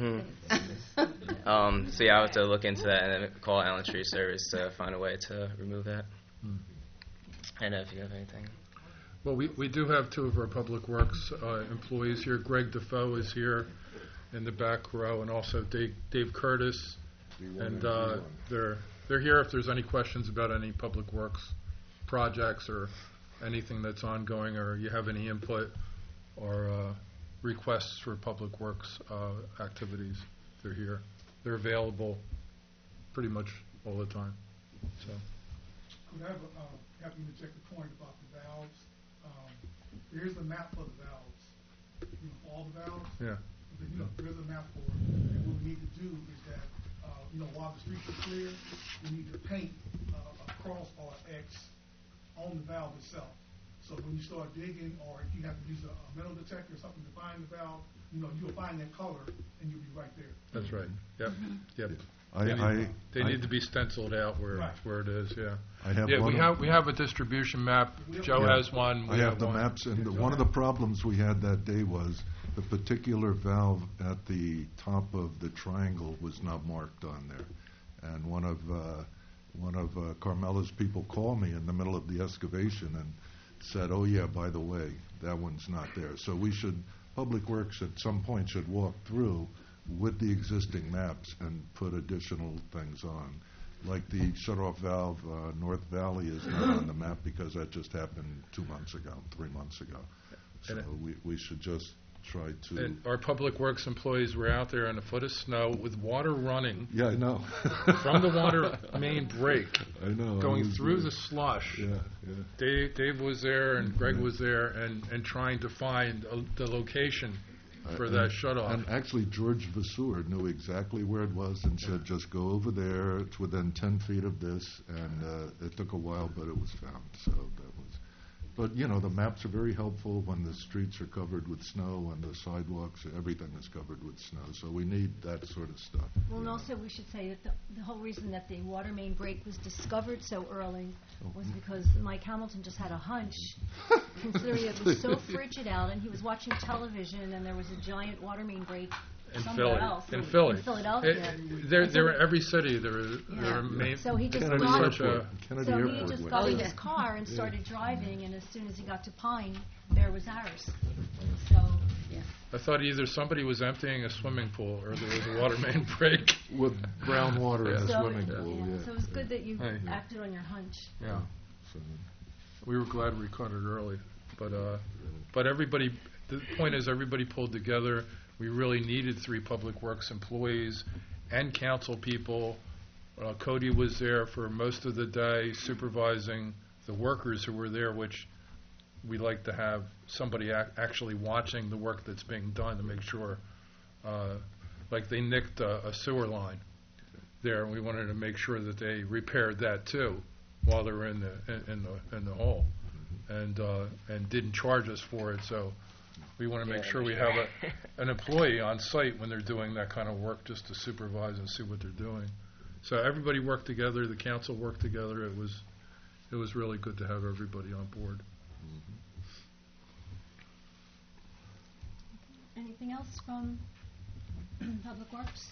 So yeah, I have to look into that and then call Allen Tree Service to find a way to remove that. And if you have anything. Well, we do have two of our Public Works employees here. Greg Defoe is here in the back row, and also Dave Curtis. And they're here if there's any questions about any Public Works projects or anything that's ongoing, or you have any input or requests for Public Works activities. They're here. They're available pretty much all the time. So. Could I have you to check the point about the valves? Here's the map for the valves. You know, for all the valves. Yeah. But, you know, there's a map for it. And what we need to do is that, you know, while the streets are clear, we need to paint a cross or an X on the valve itself. So when you start digging, or if you have to use a metal detector or something to find the valve, you know, you'll find that color and you'll be right there. That's right. Yep. Yep. They I need to be stenciled out where Right. where it is. Yeah. I have Yeah. one We have a distribution map. Joe Yeah. has one. I We have the one. maps, and one of the problems we had that day was the particular valve at the top of the triangle was not marked on there. And one of Carmela's people called me in the middle of the excavation and said, "Oh yeah, by the way, that one's not there." So Public Works at some point should walk through with the existing maps and put additional things on. Like the shut-off valve, North Valley is not on the map because that just happened 2 months ago, 3 months ago. So we should just try to... And our Public Works employees were out there in a foot of snow with water running Yeah, I know. from the water main break, I know. I going was through there. the slush. Yeah, Dave was there and Greg Yeah. was there and trying to find the location for And- that shutoff. And actually, George Vasseur knew exactly where it was and said, just go over there, it's within 10 feet of this, and it took a while, but it was found, so that was... But, you know, the maps are very helpful when the streets are covered with snow and the sidewalks, everything is covered with snow, so we need that sort of stuff. Well, and you know. also we should say that the whole reason that the water main break was discovered so early was because Mike Hamilton just had a hunch, considering it was so frigid out, and he was watching television, and there was a giant water main break In somewhere Philly. else. In Philly. In Philadelphia. There are every city, there are main... So he just Kennedy got Such Airport. a- Kennedy So he Airport just went. got in yeah. his car and Yeah. started driving, and as soon as he got to Pine, there was ours. So, I thought either somebody was emptying a swimming pool or there was a water main break. With brown water in the so, swimming pool, yeah. so it was good that you Hey. acted on your hunch. Yeah. So, We were glad we caught it early, but everybody. The point is, everybody pulled together. We really needed 3 Public Works employees and council people. Cody was there for most of the day, supervising the workers who were there, which we like to have somebody actually watching the work that's being done to make sure. Like they nicked a sewer line there, and we wanted to make sure that they repaired that too while they were in the hole, and didn't charge us for it. So we want to make sure we have an employee on site when they're doing that kind of work, just to supervise and see what they're doing. So everybody worked together. The council worked together. It was really good to have everybody on board. Anything else from Public Works?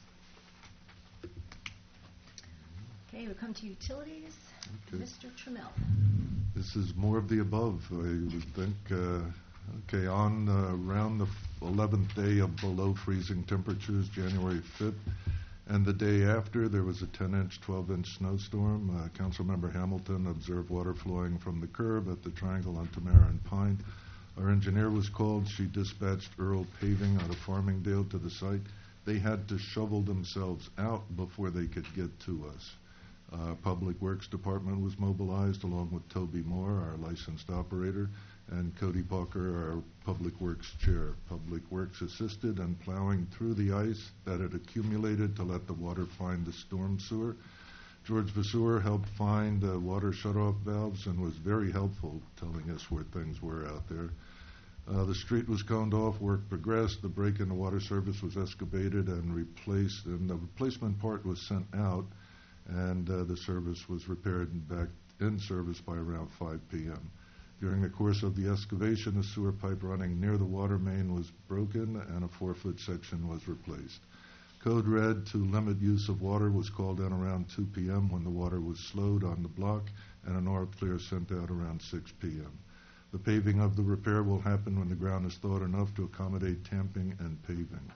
Okay, we come to utilities. Okay. Mr. Trammell. This is more of the above, I would think. Okay, on around the 11th day of below freezing temperatures, January 5th, and the day after, there was a 10-inch, 12-inch snowstorm. Councilmember Hamilton observed water flowing from the curb at the triangle on Tamara and Pine. Our engineer was called. She dispatched Earl Paving out of Farmingdale to the site. They had to shovel themselves out before they could get to us. Public Works Department was mobilized along with Toby Moore, our licensed operator, and Cody Parker, our Public Works chair. Public Works assisted in plowing through the ice that had accumulated to let the water find the storm sewer. George Vasseur helped find water shutoff valves and was very helpful telling us where things were out there. The street was coned off, work progressed, the break in the water service was excavated and replaced, and the replacement part was sent out, and the service was repaired and back in service by around 5 p.m. During the course of the excavation, the sewer pipe running near the water main was broken and a 4-foot section was replaced. Code red to limit use of water was called in around 2 p.m. when the water was slowed on the block, and an RF clear sent out around 6 p.m. The paving of the repair will happen when the ground is thawed enough to accommodate tamping and paving.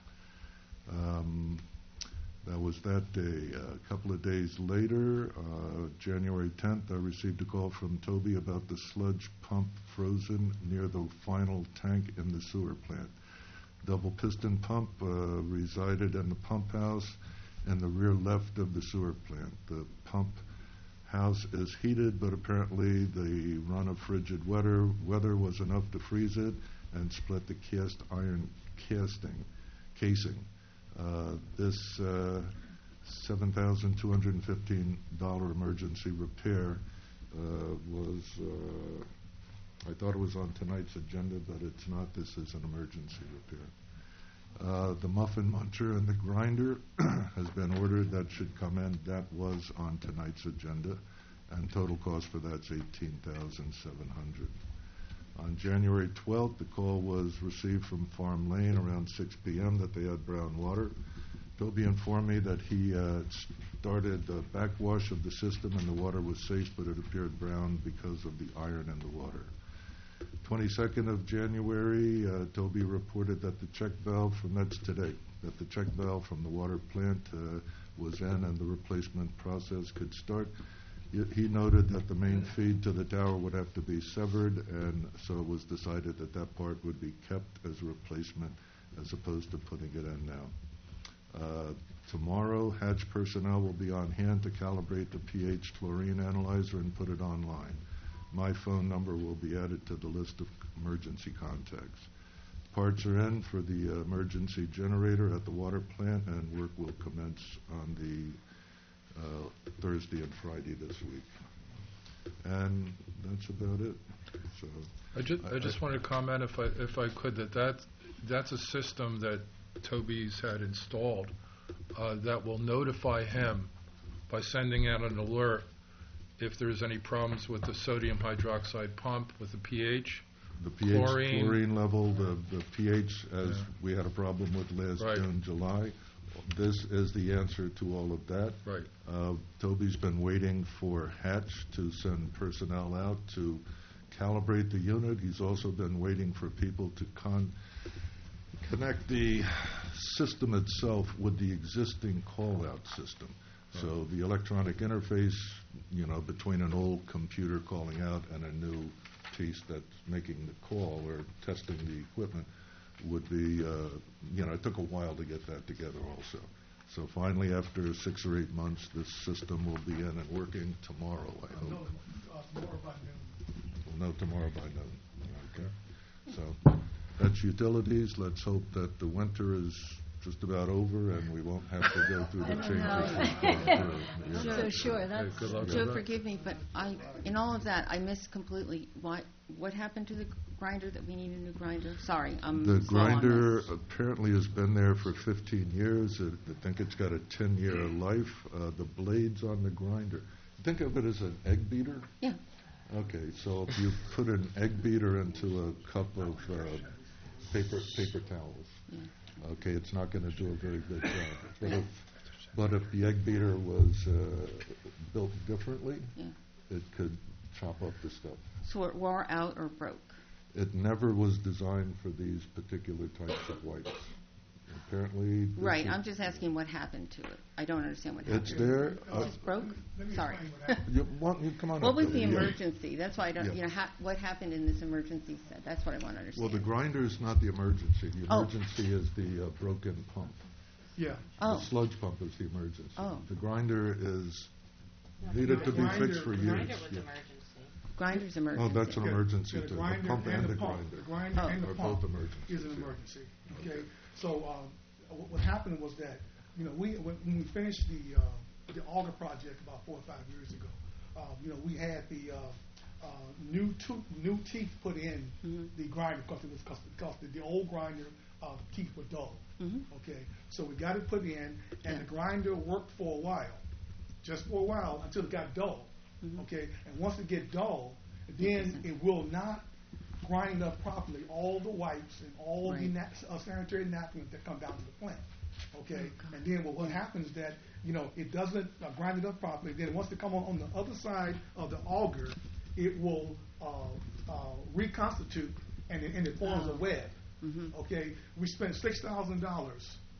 That was that day. A couple of days later, January 10th, I received a call from Toby about the sludge pump frozen near the final tank in the sewer plant. Double piston pump resided in the pump house in the rear left of the sewer plant. The pump house is heated, but apparently the run of frigid weather was enough to freeze it and split the cast iron casing. This $7,215 emergency repair was, I thought it was on tonight's agenda, but it's not. This is an emergency repair. The muffin muncher and the grinder has been ordered. That should come in. That was on tonight's agenda, and total cost for that's $18,700. On January 12th, the call was received from Farm Lane around 6 p.m. that they had brown water. Toby informed me that he started a backwash of the system and the water was safe, but it appeared brown because of the iron in the water. 22nd of January, Toby reported that the check valve from that's today, that the check valve from the water plant was in and the replacement process could start. He noted that the main feed to the tower would have to be severed, and so it was decided that that part would be kept as a replacement as opposed to putting it in now. Tomorrow, Hatch personnel will be on hand to calibrate the pH chlorine analyzer and put it online. My phone number will be added to the list of emergency contacts. Parts are in for the emergency generator at the water plant, and work will commence on the Thursday and Friday this week. And that's about it. So I just wanted to comment, if I could, that's a system that Toby's had installed that will notify him by sending out an alert if there's any problems with the sodium hydroxide pump, with the pH. The pH chlorine level, the pH, as we had a problem with last June, July. This is the answer to all of that. Right. Toby's been waiting for Hatch to send personnel out to calibrate the unit. He's also been waiting for people to connect the system itself with the existing call-out system. So the electronic interface, between an old computer calling out and a new piece that's making the call or testing the equipment would be, it took a while to get that together also. So finally, after 6 or 8 months, this system will be in and working tomorrow, I hope. Tomorrow by noon. We'll know tomorrow by noon. Okay. So that's utilities. Let's hope that the winter is just about over and we won't have to go through the changes. So sure, that's... Good luck with Joe, that. forgive me, but in all of that, I missed completely what happened to the grinder, that we need a new grinder? Sorry, I'm The slow on grinder this. apparently has been there for 15 years. I think it's got a 10-year life. The blades on the grinder, think of it as an egg beater? Yeah. Okay, so if you put an egg beater into a cup of paper towels, okay, it's not going to do a very good job. But if the egg beater was built differently, it could chop up the stuff. So it wore out or broke? It never was designed for these particular types of wipes. Apparently... Right, I'm just asking what happened to it. I don't understand what happened. It's there. It just broke? Sorry. You come on What up was there. the emergency? That's why I don't, what happened in this emergency set? That's what I want to understand. Well, the grinder is not the emergency. The emergency is the broken pump. Yeah. The sludge pump is the emergency. Oh. The grinder needed to be fixed for The years. grinder was emergency. Grinder's emergency. Oh, that's an emergency Yeah, the too. grinder The pump and the grinder. The grinder and the are pump both emergencies. is an emergency. Okay, so what happened was that when we finished the auger project about 4 or 5 years ago, we had the new teeth put in the grinder because the old grinder teeth were dull. Okay, so we got it put in, and the grinder worked for a while, just for a while until it got dull. Okay, and once it gets dull, then it will not grind up properly all the wipes and all the sanitary napkins that come down to the plant. Okay, and then what happens is that it doesn't grind it up properly. Then once it comes on the other side of the auger, it will reconstitute and it forms a web. Okay, we spent $6,000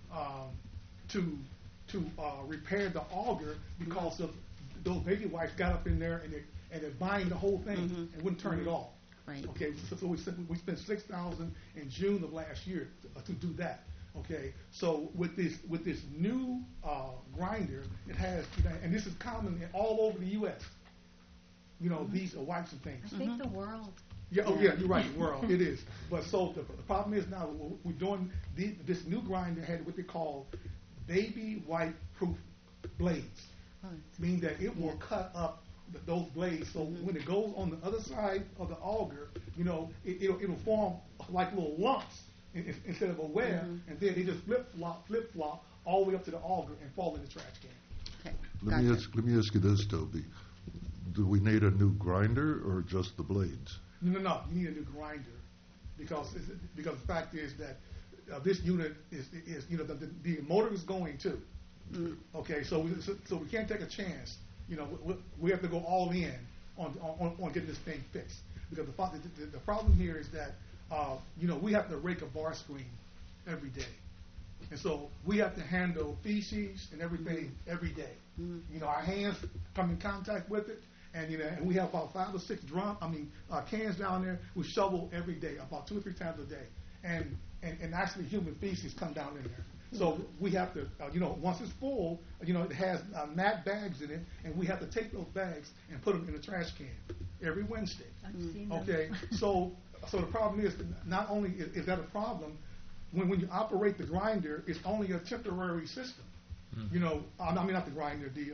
to repair the auger because of those baby wipes got up in there and it bind the whole thing and wouldn't turn it off. Right. Okay, so we spent $6,000 in June of last year to do that. Okay, so with this new grinder, it has, and this is common all over the U.S. These are wipes and things. I think the world. Yeah, you're right, the world, it is. But so the problem is now we're doing this new grinder had what they call baby wipe proof blades, meaning that it will cut up those blades. So when it goes on the other side of the auger, it'll form like little lumps instead of a web, and then they just flip flop all the way up to the auger and fall in the trash can. Okay. Let me ask you this, Toby. Do we need a new grinder or just the blades? No. You need a new grinder because the fact is that this unit is the motor is going too. Okay, so we can't take a chance. We have to go all in on getting this thing fixed because the problem here is that we have to rake a bar screen every day, and so we have to handle feces and everything every day. Our hands come in contact with it. And we have about 5 or 6 cans down there. We shovel every day, about 2 or 3 times a day. And and actually human feces come down in there. So we have to, once it's full, it has mat bags in it, and we have to take those bags and put them in the trash can every Wednesday. I've seen them. Okay, so the problem is that not only is that a problem, when you operate the grinder, it's only a temporary system. I mean not the grinder, the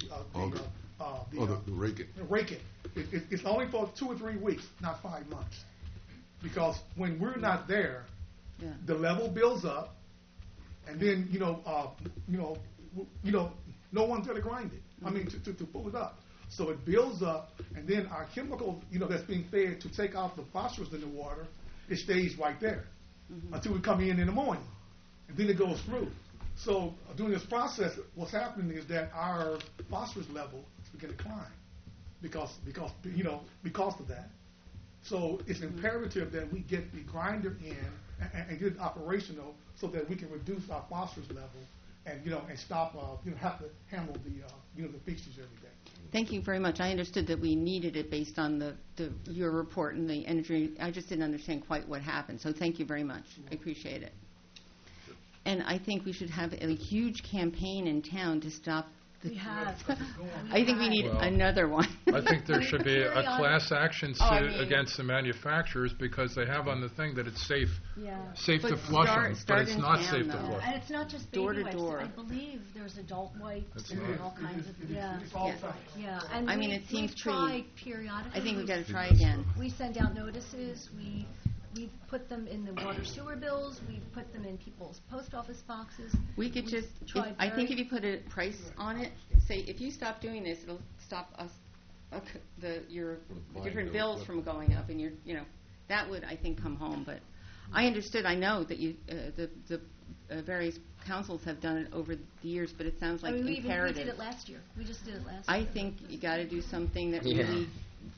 raking. The raking. It's only for 2 or 3 weeks, not 5 months, because when we're not there, the level builds up, and then no one's going to grind it. I mean to pull it up. So it builds up, and then our chemical, that's being fed to take out the phosphorus in the water, it stays right there until we come in the morning, and then it goes through. So during this process, what's happening is that our phosphorus level is beginning to climb because of that. So it's imperative that we get the grinder in and get it operational so that we can reduce our phosphorus level and stop have to handle the features every day. Thank you very much. I understood that we needed it based on your report and the energy. I just didn't understand quite what happened. So thank you very much. I appreciate it. And I think we should have a huge campaign in town to stop. We have. I think we need another one. I think there should be a class action suit against the manufacturers because they have on the thing that it's safe to flush them, but it's not safe to flush. And it's not just door baby to wipes. door. I believe there's adult wipes That's and right. all kinds of It's all types. Yeah, and I mean, it seems we've tried true. periodically. I think we've got to try again. We send out notices. We put them in the water sewer bills. We put them in people's post office boxes. We could just, I think if you put a price on it, say if you stop doing this, it'll stop us, your different bills from going up, and that would, I think, come home. But I understood, I know that the various councils have done it over the years, but it sounds like imperative. We did it last year. We just did it last year. I think you got to do something that really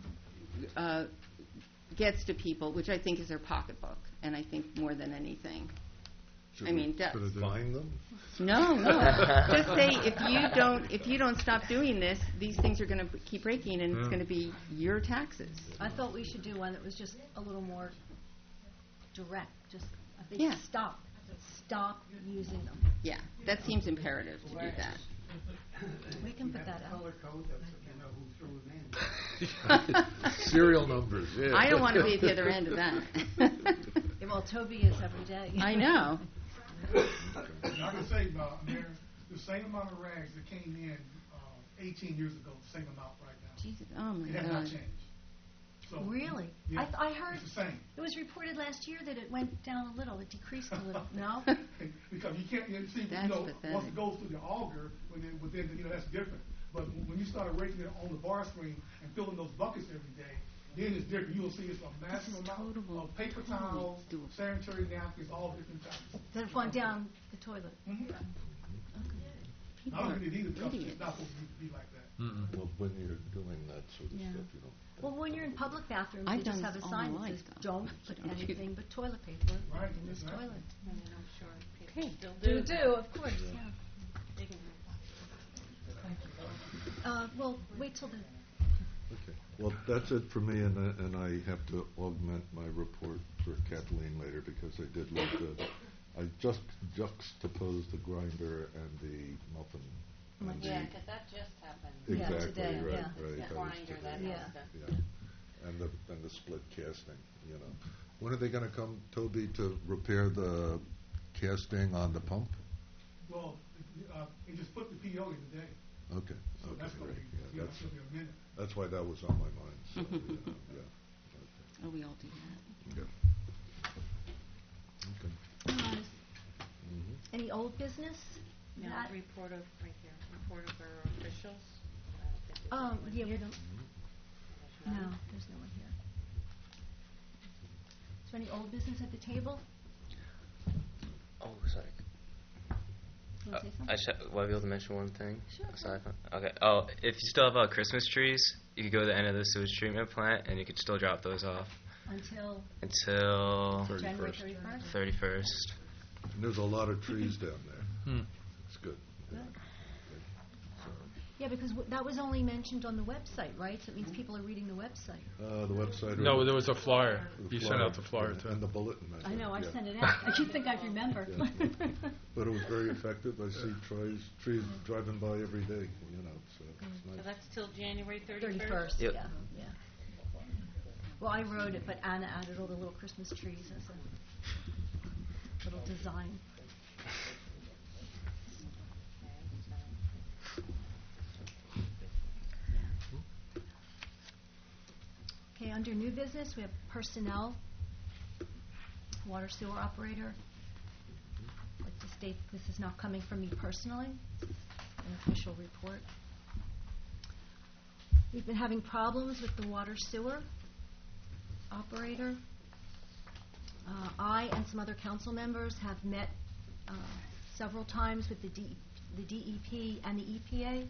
gets to people, which I think is their pocketbook, and I think more than anything. Should I mean, we fine them? No. Just say if you don't stop doing this, these things are going to keep breaking, and it's going to be your taxes. I thought we should do one that was just a little more direct, just a big stop. Stop using them. Yeah, that seems imperative to do that. We can put that out. Color code so who threw them in. Serial numbers, yeah. I don't want to be at the other end of that. Well, Toby is every day. I know. And I can say, Mayor, the same amount of rags that came in 18 years ago, the same amount right now. Jesus, oh my It has not God. changed. So, Really? Yeah, I heard it's the same. it was reported last year that it went down a little. It decreased a little. No? Because you can't see, That's once pathetic. it goes through the auger, then that's different. But when you start raking it on the bar screen and filling those buckets every day, then it's different. You'll see it's a massive amount of paper towels, sanitary napkins, all different types. That have gone down the toilet. Mm-hmm. People I don't are think it either because idiots. it's not supposed to be like that. Well, when you're doing that sort of Yeah. stuff, you don't. Well, when you're in public bathrooms, I've they just done have a this all sign my that life, says, though. don't put Don't do anything but toilet paper Right, in this exactly. toilet. I mean, I'm sure people Okay. still do. Of course, yeah. They can- Well, wait till the, Okay. Well, that's it for me, and I have to augment my report for Kathleen later because I did look good. I just juxtaposed the grinder and the muffin. and Yeah, the- because that just happened. Yeah, Exactly, today, right, yeah. right. The that was grinder today. that Yeah. has the Yeah, and the split casting, When are they going to come, Toby, to repair the casting on the pump? Well, he just put the PO in today, Okay. so Okay, that's going to great. be, Yeah, that's going to be a minute. that's why that was on my mind. So, yeah. Oh, we all do that. Okay. Okay. Mhm. any old business? No, That- report of, right here, report of our officials. Yeah, we don't, No. no, there's no one here. Is there any old business at the table? Oh, sorry. You want to say something? I should, will I be able to mention one thing? Sure. Aside from, okay. Oh, if you still have Christmas trees, you could go to the end of the sewage treatment plant, and you could still drop those off Until until January 31st. 31st? 31st. And there's a lot of trees down there. Hmm. It's good. Yeah. Yeah, because that was only mentioned on the website, right? So it means people are reading the website. The website. No, there was a flyer. The You sent flyer, out the flyer, yeah, too. and the bulletin. I know, I yeah. sent it out. I think I'd remember. Yeah. But it was very effective. I see trees driving by every day, so it's So nice. that's till January 31st? 31st, Yep. yeah. Well, I wrote it, but Anna added all the little Christmas trees as a little design. Okay, under new business, we have personnel, water sewer operator. I'd like to state this is not coming from me personally, it's an official report. We've been having problems with the water sewer operator. I and some other council members have met several times with the DEP and the EPA.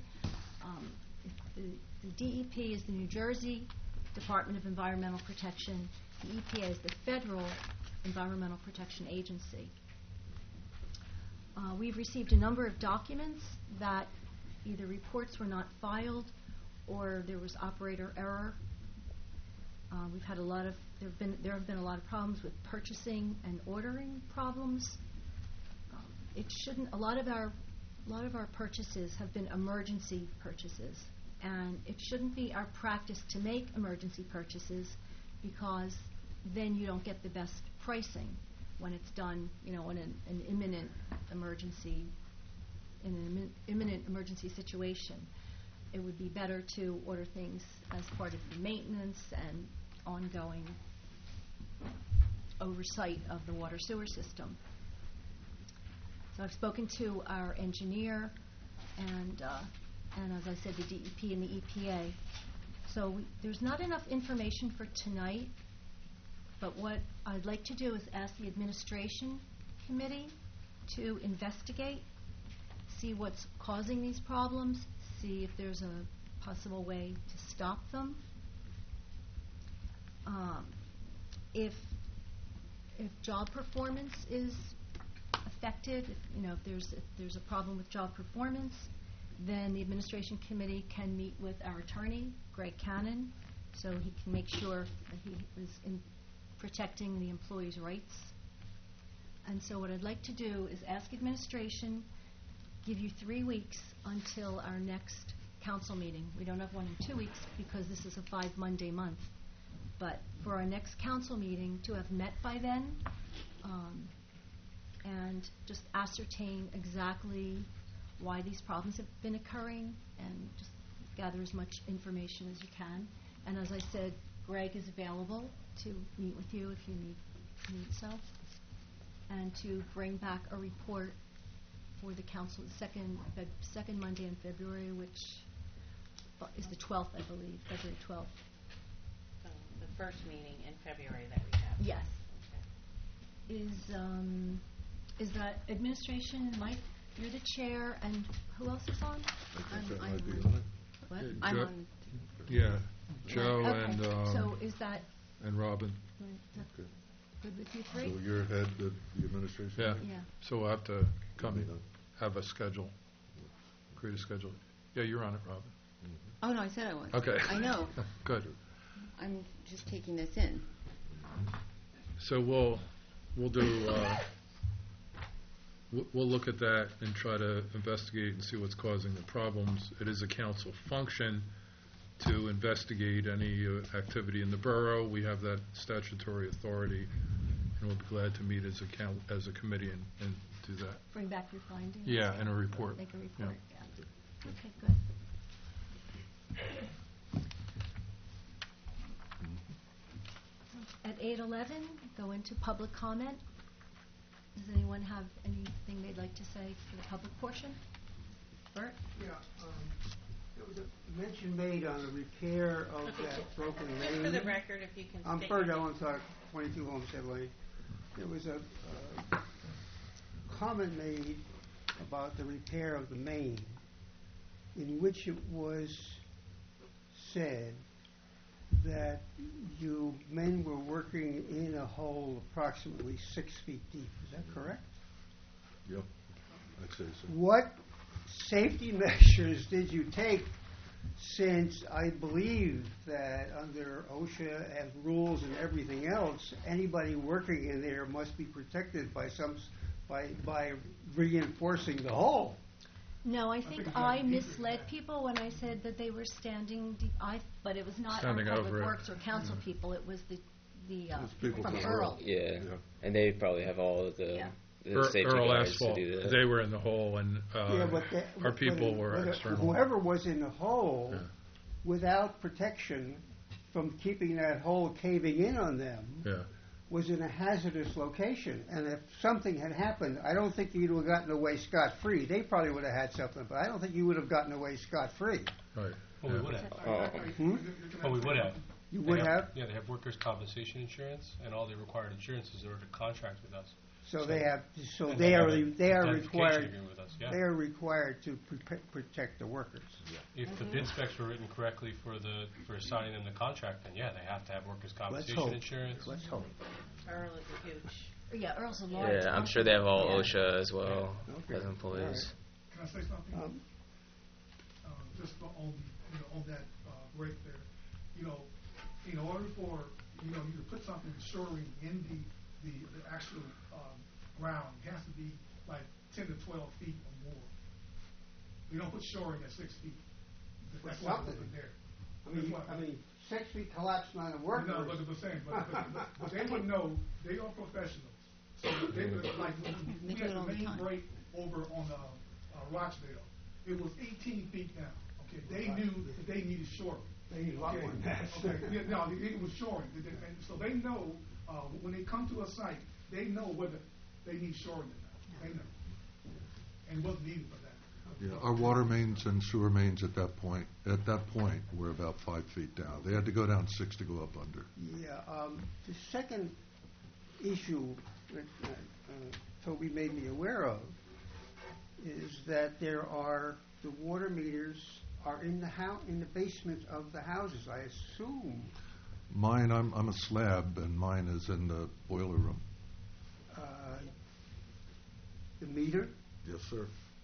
The DEP is the New Jersey Department of Environmental Protection. The EPA is the Federal Environmental Protection Agency. We've received a number of documents that either reports were not filed or there was operator error. We've had there have been a lot of problems with purchasing and ordering problems. A lot of our purchases have been emergency purchases, and it shouldn't be our practice to make emergency purchases because then you don't get the best pricing when it's done, in an imminent emergency situation. It would be better to order things as part of the maintenance and ongoing oversight of the water sewer system. So I've spoken to our engineer and as I said, the DEP and the EPA. So there's not enough information for tonight, but what I'd like to do is ask the administration committee to investigate, see what's causing these problems, see if there's a possible way to stop them. If job performance is affected, if there's a problem with job performance, then the administration committee can meet with our attorney, Greg Cannon, so he can make sure that he is protecting the employee's rights. And so what I'd like to do is ask administration, give you 3 weeks until our next council meeting. We don't have one in 2 weeks because this is a 5-Monday month. But for our next council meeting, to have met by then and just ascertain exactly why these problems have been occurring and just gather as much information as you can. And as I said, Greg is available to meet with you if you need so, and to bring back a report for the council the second Monday in February, which is the 12th, I believe, February 12th. The first meeting in February that we have. Yes. Is that administration, Mike? You're the chair, and who else is on? I think that might be on it. What? Yeah, I'm Joe- on. Yeah, Joe Okay. So is that and Robin. Okay. good with you So three? you're head of the administration? Yeah. meeting? Yeah. So we'll have to come Okay. and have a schedule, create a schedule. Yeah, you're on it, Robin. Oh, no, I said I was. Okay. I know. Good. I'm just taking this in. So we'll do, we'll look at that and try to investigate and see what's causing the problems. It is a council function to investigate any activity in the borough. We have that statutory authority, and we'll be glad to meet as a committee and do that. Bring back your findings? Yeah, and a report. Make a report, yeah. Okay, good. At 8:11, go into public comment. Does anyone have anything they'd like to say for the public portion? Bert? Yeah, there was a mention made on the repair of that broken Just lane. for the record, if you can I'm state Bert your name. Ellentalk, 22 Homestead Lane. There was a comment made about the repair of the main, in which it was said that you men were working in a hole approximately 6 feet deep. Is that correct? Yep, I'd say so. What safety measures did you take, since I believe that under OSHA and rules and everything else, anybody working in there must be protected by reinforcing the hole? No, I think think it's I gotta be deeper misled than that. people when I said that they were standing, but it was not our Standing public over it. works or council people, it was the It's people from from Earl. Yeah. And they probably have all of the, Yeah. the safety Earl guards Asphalt, to do that. they were in the hole, and our people but were external. whoever was in the hole, Yeah. without protection from keeping that hole caving in on them, Yeah. was in a hazardous location. And if something had happened, I don't think you'd have gotten away scot-free. They probably would have had something, but I don't think you would have gotten away scot-free. Right. Well, we Yeah. would have. Hmm? Oh, we would have. You They would have? Yeah, they have workers' compensation insurance and all the required insurances in order to contract with us. So they have, so And they have are, a they are indemnification required, agreement with us, yeah. they are required to protect the workers. If the bid specs were written correctly for assigning them the contract, then yeah, they have to have workers' Let's compensation hope. insurance. Let's hope. Earl is a huge. Yeah, Earl's a large. Yeah, I'm sure they have all Yeah. OSHA as well Okay. as employees. Can I say something? Just on that break there, in order for you to put something shoring in the actual ground, it has to be like 10 to 12 feet or more. We don't put shoring at 6 feet. That's why something. it wasn't there. I mean, 6 feet collapse on a worker. No, but I'm saying, but they would know. They are professionals. So they would like we do had it all the the main time. break over on Rochdale. It was 18 feet down. Okay, they knew that they needed shoring. They need a lot more than that. Okay, yeah, no, it was shoring. And so they know when they come to a site, they know whether they need shoring or not. They know, and it wasn't needed for that. Yeah, our water mains and sewer mains at that point were about 5 feet down. They had to go down 6 to go up under. Yeah, the second issue that Toby made me aware of is that the water meters are in the basement of the houses. I assume Mine, I'm a slab, and mine is in the boiler room. the meter. Yes, sir.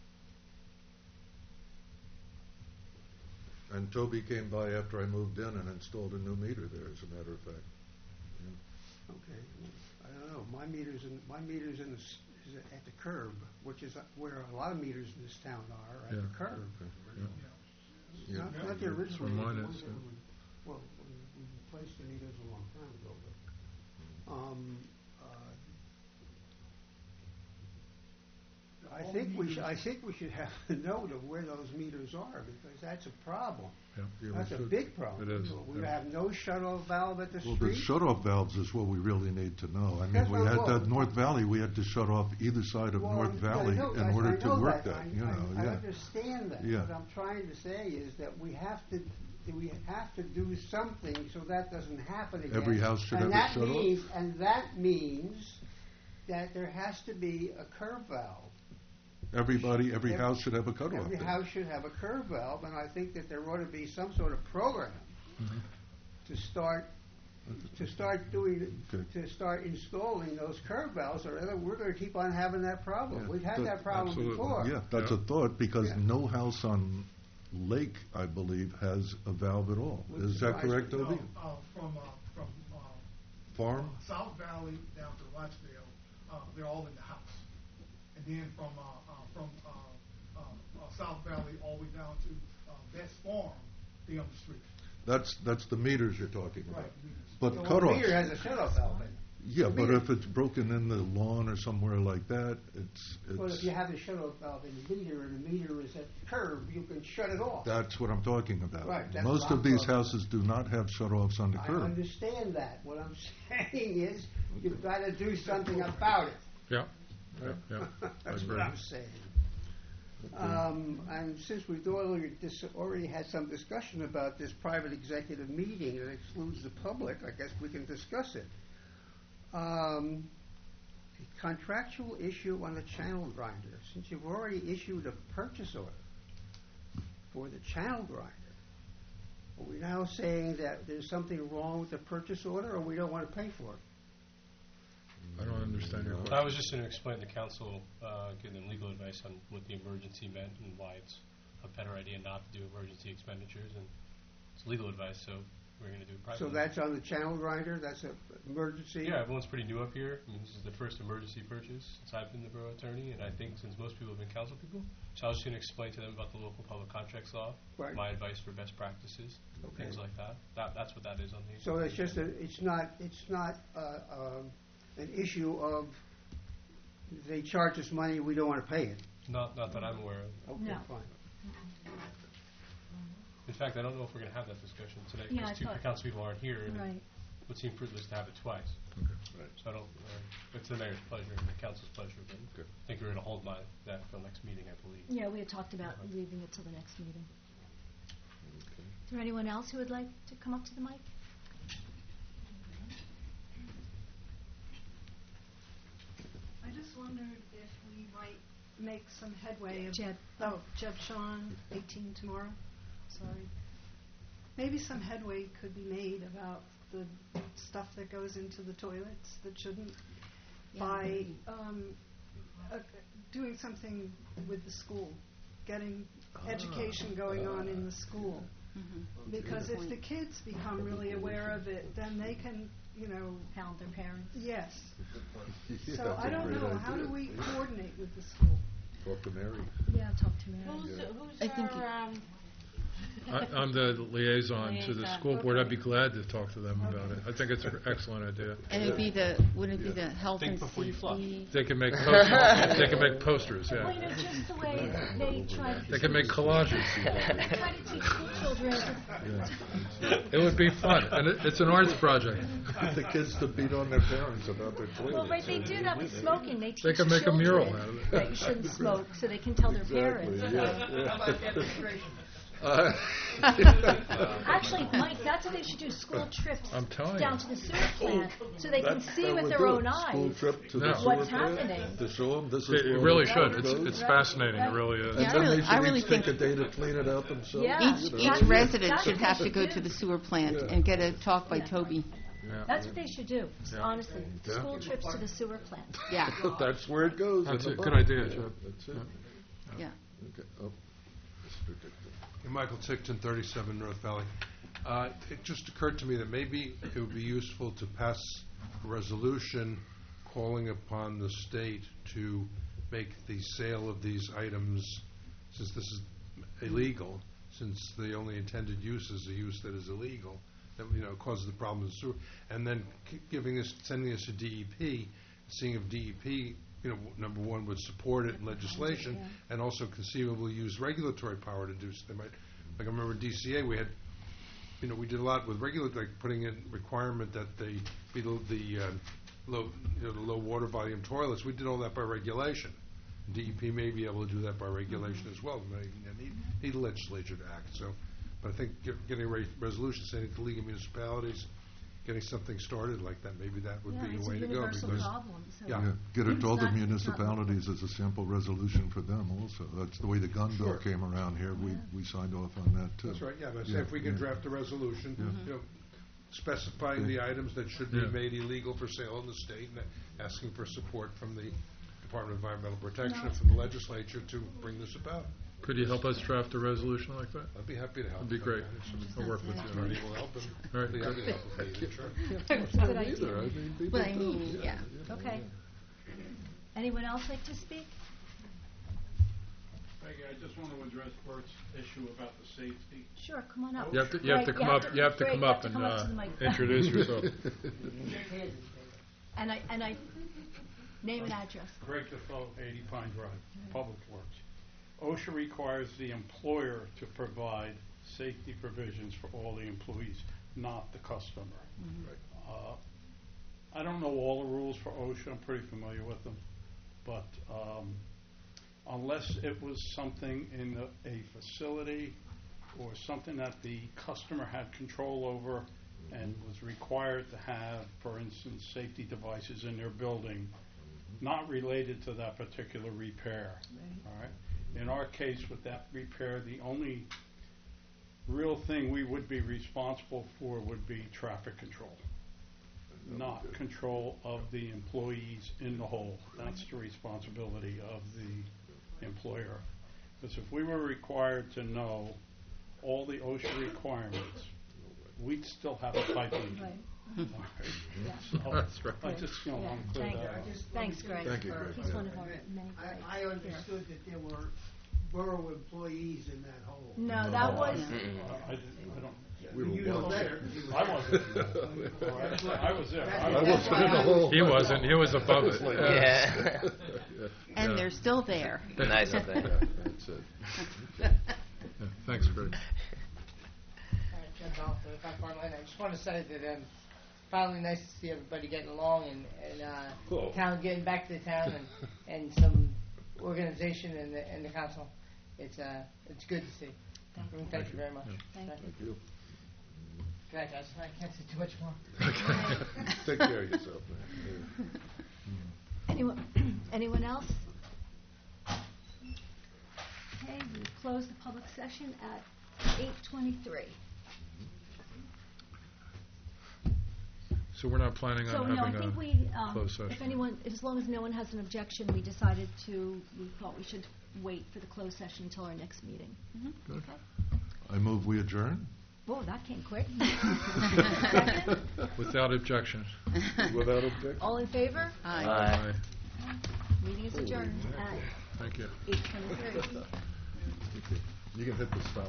And Toby came by after I moved in and installed a new meter there, as a matter of fact. Okay, I don't know. My meter's is at the curb, which is where a lot of meters in this town are, at the curb. Yeah. Not the original. Where mine ones is, that yeah. Well, we replaced the meters a long time ago, but, I think we should have a note of where those meters are, because that's a problem. Yeah. Yeah, we That's a should. big problem. It is, We yeah. have no shut-off valve at the Well, street. the shut-off valves is what we really need to know. I mean, That's we what- had well- that North Valley, we had to shut off either side of Well, North Valley I know- in order I to know work that, I yeah. understand that. Yeah. What I'm trying to say is that we have to do something so that doesn't happen again. Every house should have a shut-off? And that means that there has to be a curve valve. Every house should have a cutoff. Every there. house should have a curve valve, and I think that there ought to be some sort of program Mhm. to start installing those curve valves, or other we're going to keep on having that problem. Yeah, We've had that- that problem absolutely. before. Yeah, that's Yeah. a thought, because Yeah. no house on Lake, I believe, has a valve at all. Which Is that surprises correct, me. Toby? From Farm? South Valley down to Rochdale, they're all in the house. And then from South Valley all the way down to Best Farm, they're on the street. That's the meters you're talking about. Right. But So a cutoffs. meter has a shut-off valve in it. Yeah, but meter. if it's broken in the lawn or somewhere like that, it's Well, if you have a shut-off valve in the meter, and the meter is at the curb, you can shut it off. that's what I'm talking about. Right, that's Most what I'm of these talking about. houses do not have shut-offs on the I curb. understand that. What I'm saying is, you've got to do something about it. Yeah. Yeah. I That's agree. what I'm saying. And since we've already had some discussion about this private executive meeting that excludes the public, I guess we can discuss it. A contractual issue on the channel grinder. Since you've already issued a purchase order for the channel grinder, are we now saying that there's something wrong with the purchase order, or we don't want to pay for it? I don't understand your No. question. I was just going to explain to council, give them legal advice on what the emergency meant and why it's a better idea not to do emergency expenditures, and it's legal advice, so we're going to do it privately. So that's on the channel grinder, that's an emergency? Yeah, everyone's pretty new up here. I mean, this is the first emergency purchase since I've been the borough attorney, and I think since most people have been council people. So I was just going to explain to them about the local public contracts law, Right. my advice for best practices, Okay. things like that. That's what that is on the. So it's just it's not an issue of they charge us money, we don't want to pay it. Not that I'm aware of. Okay, No. fine. In fact, I don't know if we're going to have that discussion today Yeah, I because two thought- council people aren't here, and Right. it would seem fruitless to have it twice. Right. So I don't. It's the mayor's pleasure and the council's pleasure, but Good. I think we're going to hold that for the next meeting, I believe. Yeah, we had talked about leaving it till the next meeting. Okay. Is there anyone else who would like to come up to the mic? I just wondered if we might make some headway. Jeb. Jeb Sean, 18 tomorrow. Sorry. Maybe some headway could be made about the stuff that goes into the toilets that shouldn't by doing something with the school, getting education going on in the school. Mhm. Because if the kids become really aware of it, then they can, Pound their parents. yes. Yeah, So that's I a don't great know, how idea. do we coordinate with the school? Talk to Mary. Yeah, talk to Mary. Who's I think our, I'm the liaison to the Liaison. school board. I'd be glad to talk to them about it. I think it's an excellent idea. And it would be wouldn't it be the health Think and before you flush. safety? They can make posters. They can make posters, Well, yeah. just the way they try to They can make collages. try to teach school children. It would be fun, and it's an arts project. Get the kids to beat on their parents about their toilets. Well, right, they do that with smoking. They teach They can make a children mural out of it. that you shouldn't smoke, so they can tell their Exactly, parents. yeah. Actually, Mike, that's what they should do. School trips I'm telling down you. to the sewer plant so they can see That with would their do own it. School eyes. trip to No. the sewer What's plant happening. to show them this is It where really the should. water It's goes. fascinating. It really is. And Yeah, I then really- they should I really each take think- a day to clean it out themselves. Yeah. Each you know. resident That's should what have they to go should to do. the sewer plant Yeah. and get a talk by Yeah. Toby. Yeah. That's what they should do, Yeah. honestly. Yeah. School trips to the sewer plant. Yeah, That's where it goes. That's in a the good bucket. idea, Yeah, Joe. That's it. yeah. Okay. Oh, Mr. Dickinson. Michael Tickton, 37 North Valley. It just occurred to me that maybe it would be useful to pass a resolution calling upon the state to make the sale of these items, since this is illegal, since the only intended use is a use that is illegal, that causes the problem in the sewer, and then sending this to DEP, seeing if DEP, number one, would support it in legislation, and also conceivably use regulatory power to do so. They might, like I remember DCA, we had, we did a lot with like putting in requirement that they be the low water volume toilets. We did all that by regulation. DEP may be able to do that by regulation as well. They need the legislature to act. So, but I think getting a resolution saying to the League of Municipalities, getting something started like that, maybe that would be It's the a way to go. universal Because problem. So Yeah. Yeah, get it to all the It's not- municipalities as a sample resolution for them also. That's the way the gun bill Sure. came around here. We signed off on that too. That's right, yeah, but Yeah, if we can yeah. draft a resolution, Yeah. specifying the items that should be Yeah. made illegal for sale in the state, and asking for support from the Department of Environmental Protection No. and from the legislature to bring this about. Could you help us draft a resolution like that? I'd be happy to help. That'd be great. I'll work with you. Attorney will help, and All right, be happy to good. help if needed, sure. It's a good idea. Either. I mean, people Well, I do. mean, yeah. Okay. Anyone else like to speak? Peggy, I just want to address Bert's issue about the safety. Sure, come on up. You have to Greg, come up. You have to Greg, come you up have to and come up to the mic. introduce yourself. And I name and address. Greg Defoe, 80 Pine Drive, Public Works. OSHA requires the employer to provide safety provisions for all the employees, not the customer. I don't know all the rules for OSHA. I'm pretty familiar with them. But unless it was something in a facility or something that the customer had control over and was required to have, for instance, safety devices in their building, not related to that particular repair. All right. In our case, with that repair, the only real thing we would be responsible for would be traffic control. not control of the employees in the whole. That's the responsibility of the employer. Because if we were required to know all the OSHA requirements, we'd still have a pipe leak. Right. All Yeah. So That's right. I just, Yeah. want to clear Thank that up. you. Thanks, Greg. Thank you, Greg. He's one of our many Gregs I here. understood that there were borough employees in that hole. No, that was, I don't. We were You know watching. better. I wasn't. I was there. I wasn't in the hole. He wasn't, he was above it. Yeah. And Yeah. they're still there. Nice up there. That's it. Yeah, Thanks, Greg. Ken Balfour, if I'm online, I just want to say that finally nice to see everybody getting along and Cool. town getting back to the town and some organization in the council. It's good to see. Thank you very much. thank you. Thank you. Good night, guys. I can't say too much more. Take care of yourself, man. Anyone else? Okay, we close the public session at 8:23. So we're not planning So, on no, I having think a we, closed session? if anyone, as long as no one has an objection, we decided we thought we should wait for the closed session until our next meeting. Good. I move we adjourn. Whoa, that came quick. Second? Without objection. Without objection. All in favor? Aye. Aye. Meeting is adjourned at Thank you. 8:23. You can hit the stop.